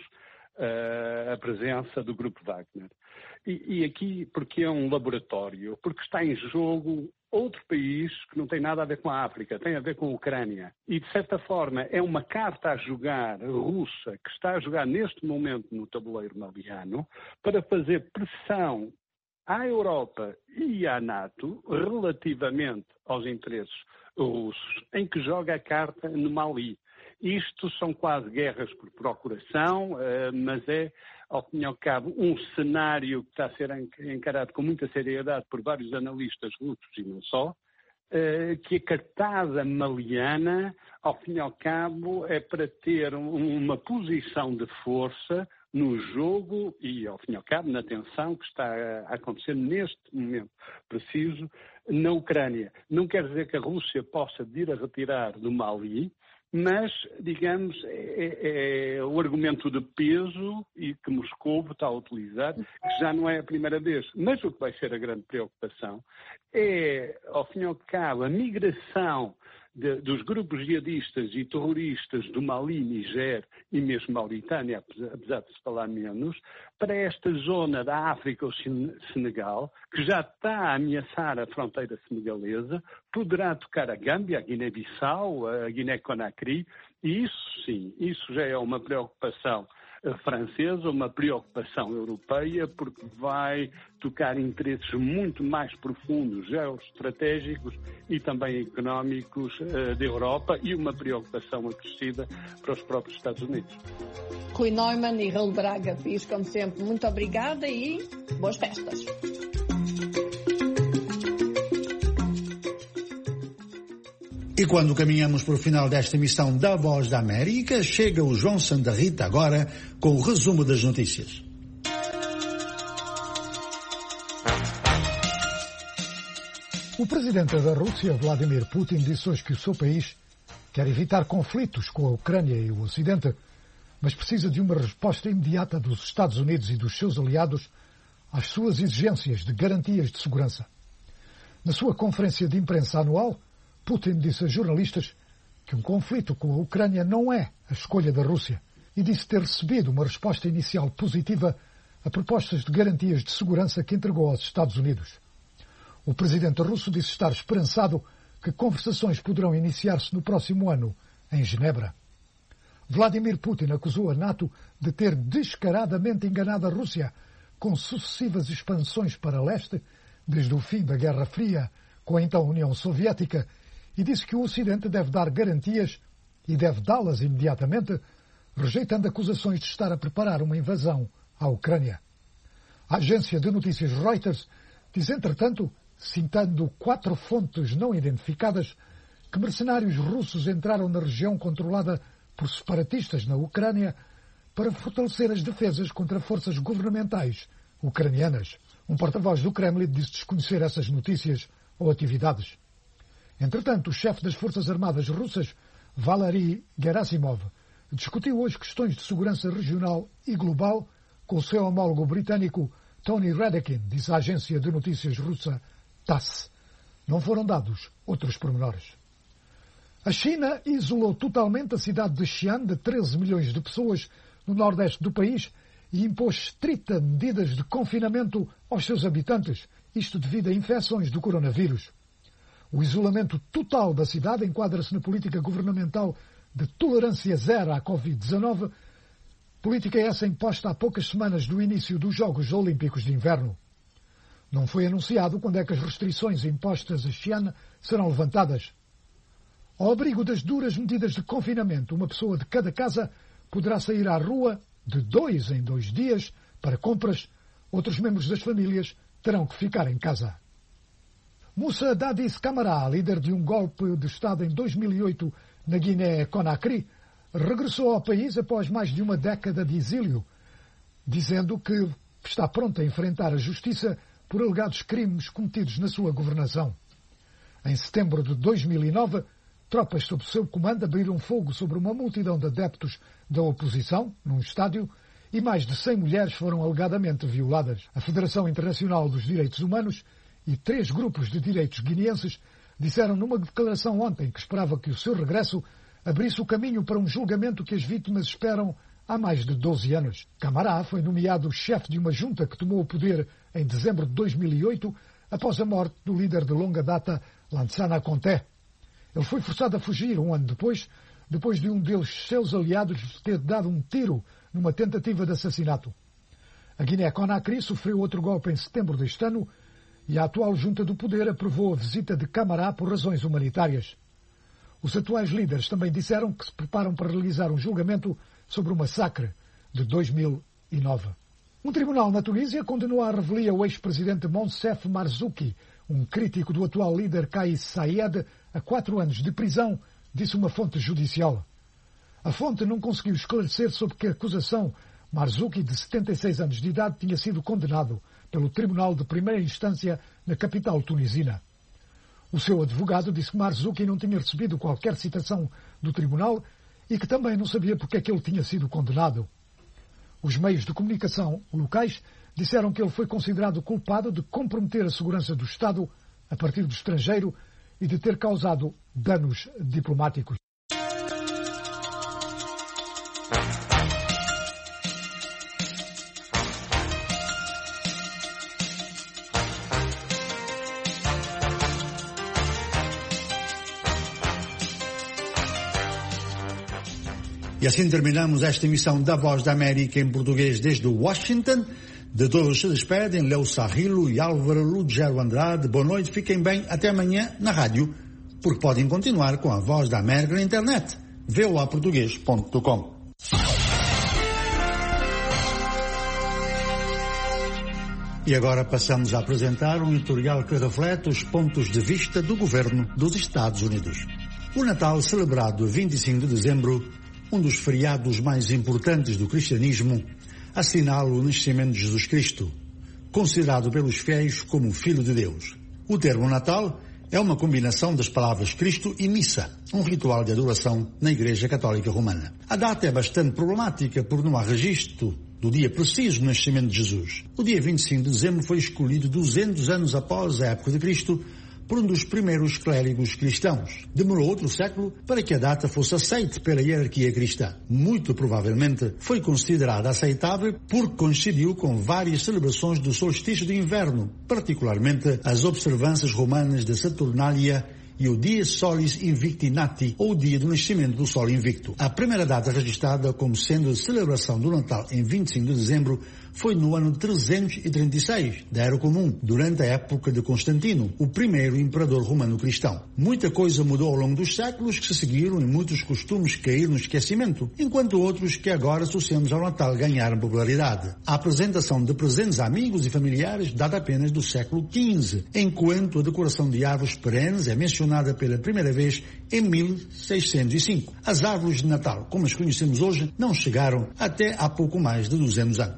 a presença do Grupo Wagner. E aqui, porque é um laboratório? Porque está em jogo outro país que não tem nada a ver com a África, tem a ver com a Ucrânia. E, de certa forma, é uma carta a jogar russa que está a jogar neste momento no tabuleiro maliano para fazer pressão à Europa e à NATO relativamente aos interesses russos, em que joga a carta no Mali. Isto são quase guerras por procuração, mas é, ao fim e ao cabo, um cenário que está a ser encarado com muita seriedade por vários analistas russos e não só, que a cartada maliana, ao fim e ao cabo, é para ter uma posição de força no jogo e, ao fim e ao cabo, na tensão que está a acontecer neste momento preciso na Ucrânia. Não quer dizer que a Rússia possa vir a retirar do Mali, mas, digamos, é o argumento de peso e que Moscou está a utilizar, que já não é a primeira vez. Mas o que vai ser a grande preocupação é, ao fim e ao cabo, a migração dos grupos jihadistas e terroristas do Mali, Niger e mesmo Mauritânia, apesar de se falar menos, para esta zona da África, o Senegal, que já está a ameaçar a fronteira senegalesa, poderá tocar a Gâmbia, a Guiné-Bissau, a Guiné-Conakry, e isso sim, isso já é uma preocupação francesa, uma preocupação europeia, porque vai tocar interesses muito mais profundos, geoestratégicos e também económicos da Europa e uma preocupação acrescida para os próprios Estados Unidos. Rui Neumann e Raul Braga Pires, como sempre, muito obrigada e boas festas. E quando caminhamos para o final desta emissão da Voz da América, chega o João Santa Rita agora com o resumo das notícias. O presidente da Rússia, Vladimir Putin, disse hoje que o seu país quer evitar conflitos com a Ucrânia e o Ocidente, mas precisa de uma resposta imediata dos Estados Unidos e dos seus aliados às suas exigências de garantias de segurança. Na sua conferência de imprensa anual, Putin disse a jornalistas que um conflito com a Ucrânia não é a escolha da Rússia e disse ter recebido uma resposta inicial positiva a propostas de garantias de segurança que entregou aos Estados Unidos. O presidente russo disse estar esperançado que conversações poderão iniciar-se no próximo ano, em Genebra. Vladimir Putin acusou a NATO de ter descaradamente enganado a Rússia com sucessivas expansões para leste, desde o fim da Guerra Fria com a então União Soviética, e disse que o Ocidente deve dar garantias e deve dá-las imediatamente, rejeitando acusações de estar a preparar uma invasão à Ucrânia. A agência de notícias Reuters diz, entretanto, citando 4 fontes não identificadas, que mercenários russos entraram na região controlada por separatistas na Ucrânia para fortalecer as defesas contra forças governamentais ucranianas. Um porta-voz do Kremlin disse desconhecer essas notícias ou atividades. Entretanto, o chefe das Forças Armadas russas, Valery Gerasimov, discutiu hoje questões de segurança regional e global com o seu homólogo britânico Tony Radakin, disse a agência de notícias russa TASS. Não foram dados outros pormenores. A China isolou totalmente a cidade de Xi'an, de 13 milhões de pessoas, no nordeste do país, e impôs estritas medidas de confinamento aos seus habitantes, isto devido a infecções do coronavírus. O isolamento total da cidade enquadra-se na política governamental de tolerância zero à Covid-19, política essa imposta há poucas semanas do início dos Jogos Olímpicos de Inverno. Não foi anunciado quando é que as restrições impostas este ano serão levantadas. Ao abrigo das duras medidas de confinamento, uma pessoa de cada casa poderá sair à rua de 2 em 2 dias para compras. Outros membros das famílias terão que ficar em casa. Moussa Dadis Camara, líder de um golpe de Estado em 2008 na Guiné-Conakry, regressou ao país após mais de uma década de exílio, dizendo que está pronto a enfrentar a justiça por alegados crimes cometidos na sua governação. Em setembro de 2009, tropas sob seu comando abriram fogo sobre uma multidão de adeptos da oposição, num estádio, e mais de 100 mulheres foram alegadamente violadas. A Federação Internacional dos Direitos Humanos e 3 grupos de direitos guineenses disseram numa declaração ontem que esperava que o seu regresso abrisse o caminho para um julgamento que as vítimas esperam há mais de 12 anos. Camara foi nomeado chefe de uma junta que tomou o poder em dezembro de 2008, após a morte do líder de longa data, Lansana Conté. Ele foi forçado a fugir um ano depois de um dos seus aliados ter dado um tiro numa tentativa de assassinato. A Guiné-Conakry sofreu outro golpe em setembro deste ano e a atual junta do poder aprovou a visita de Camara por razões humanitárias. Os atuais líderes também disseram que se preparam para realizar um julgamento sobre o massacre de 2009. Um tribunal na Tunísia condenou à revelia o ex-presidente Monsef Marzouki, um crítico do atual líder Kais Saied, a 4 anos de prisão, disse uma fonte judicial. A fonte não conseguiu esclarecer sobre que acusação Marzouki, de 76 anos de idade, tinha sido condenado pelo Tribunal de Primeira Instância na capital tunisina. O seu advogado disse que Marzouki não tinha recebido qualquer citação do tribunal e que também não sabia porque é que ele tinha sido condenado. Os meios de comunicação locais disseram que ele foi considerado culpado de comprometer a segurança do Estado a partir do estrangeiro e de ter causado danos diplomáticos. E assim terminamos esta emissão da Voz da América em português desde Washington. De todos se despedem Leo Sarrilo e Álvaro Lugero Andrade. Boa noite, fiquem bem, até amanhã na rádio, porque podem continuar com a Voz da América na internet, voaportugues.com. E agora passamos a apresentar um editorial que reflete os pontos de vista do governo dos Estados Unidos. O Natal, celebrado a 25 de dezembro, um dos feriados mais importantes do cristianismo, assinala o nascimento de Jesus Cristo, considerado pelos fiéis como o Filho de Deus. O termo Natal é uma combinação das palavras Cristo e Missa, um ritual de adoração na Igreja Católica Romana. A data é bastante problemática porque não há registro do dia preciso do nascimento de Jesus. O dia 25 de dezembro foi escolhido 200 anos após a época de Cristo por um dos primeiros clérigos cristãos. Demorou outro século para que a data fosse aceita pela hierarquia cristã. Muito provavelmente foi considerada aceitável porque coincidiu com várias celebrações do solstício de inverno, particularmente as observâncias romanas de Saturnália e o Dia Solis Invicti Nati, ou o Dia do Nascimento do Sol Invicto. A primeira data registrada como sendo a celebração do Natal em 25 de dezembro foi no ano 336 da Era Comum, durante a época de Constantino, o primeiro imperador romano cristão. Muita coisa mudou ao longo dos séculos que se seguiram e muitos costumes caíram no esquecimento, enquanto outros que agora associamos ao Natal ganharam popularidade. A apresentação de presentes a amigos e familiares data apenas do século XV, enquanto a decoração de árvores perenes é mencionada pela primeira vez em 1605. As árvores de Natal, como as conhecemos hoje, não chegaram até há pouco mais de 200 anos. No início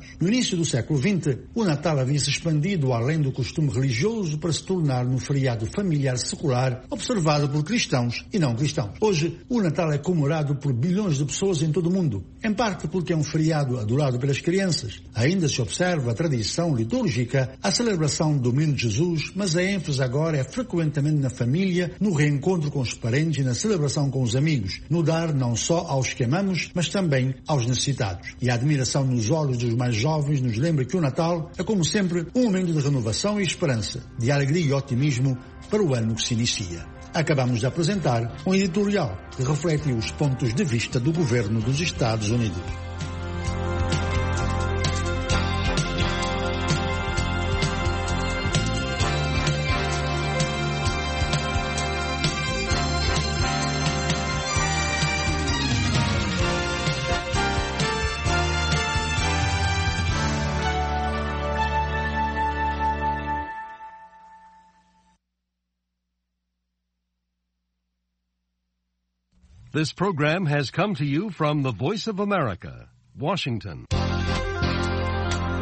início do século XX, o Natal havia se expandido além do costume religioso para se tornar no feriado familiar secular observado por cristãos e não cristãos. Hoje, o Natal é comemorado por bilhões de pessoas em todo o mundo, em parte porque é um feriado adorado pelas crianças. Ainda se observa a tradição litúrgica, a celebração do Menino Jesus, mas a ênfase agora é frequentemente na família, no reencontro com os parentes e na celebração com os amigos, no dar não só aos que amamos, mas também aos necessitados. E a admiração nos olhos dos mais jovens nos lembra que o Natal é, como sempre, um momento de renovação e esperança, de alegria e otimismo para o ano que se inicia. Acabamos de apresentar um editorial que reflete os pontos de vista do governo dos Estados Unidos. This program has come to you from the Voice of America, Washington.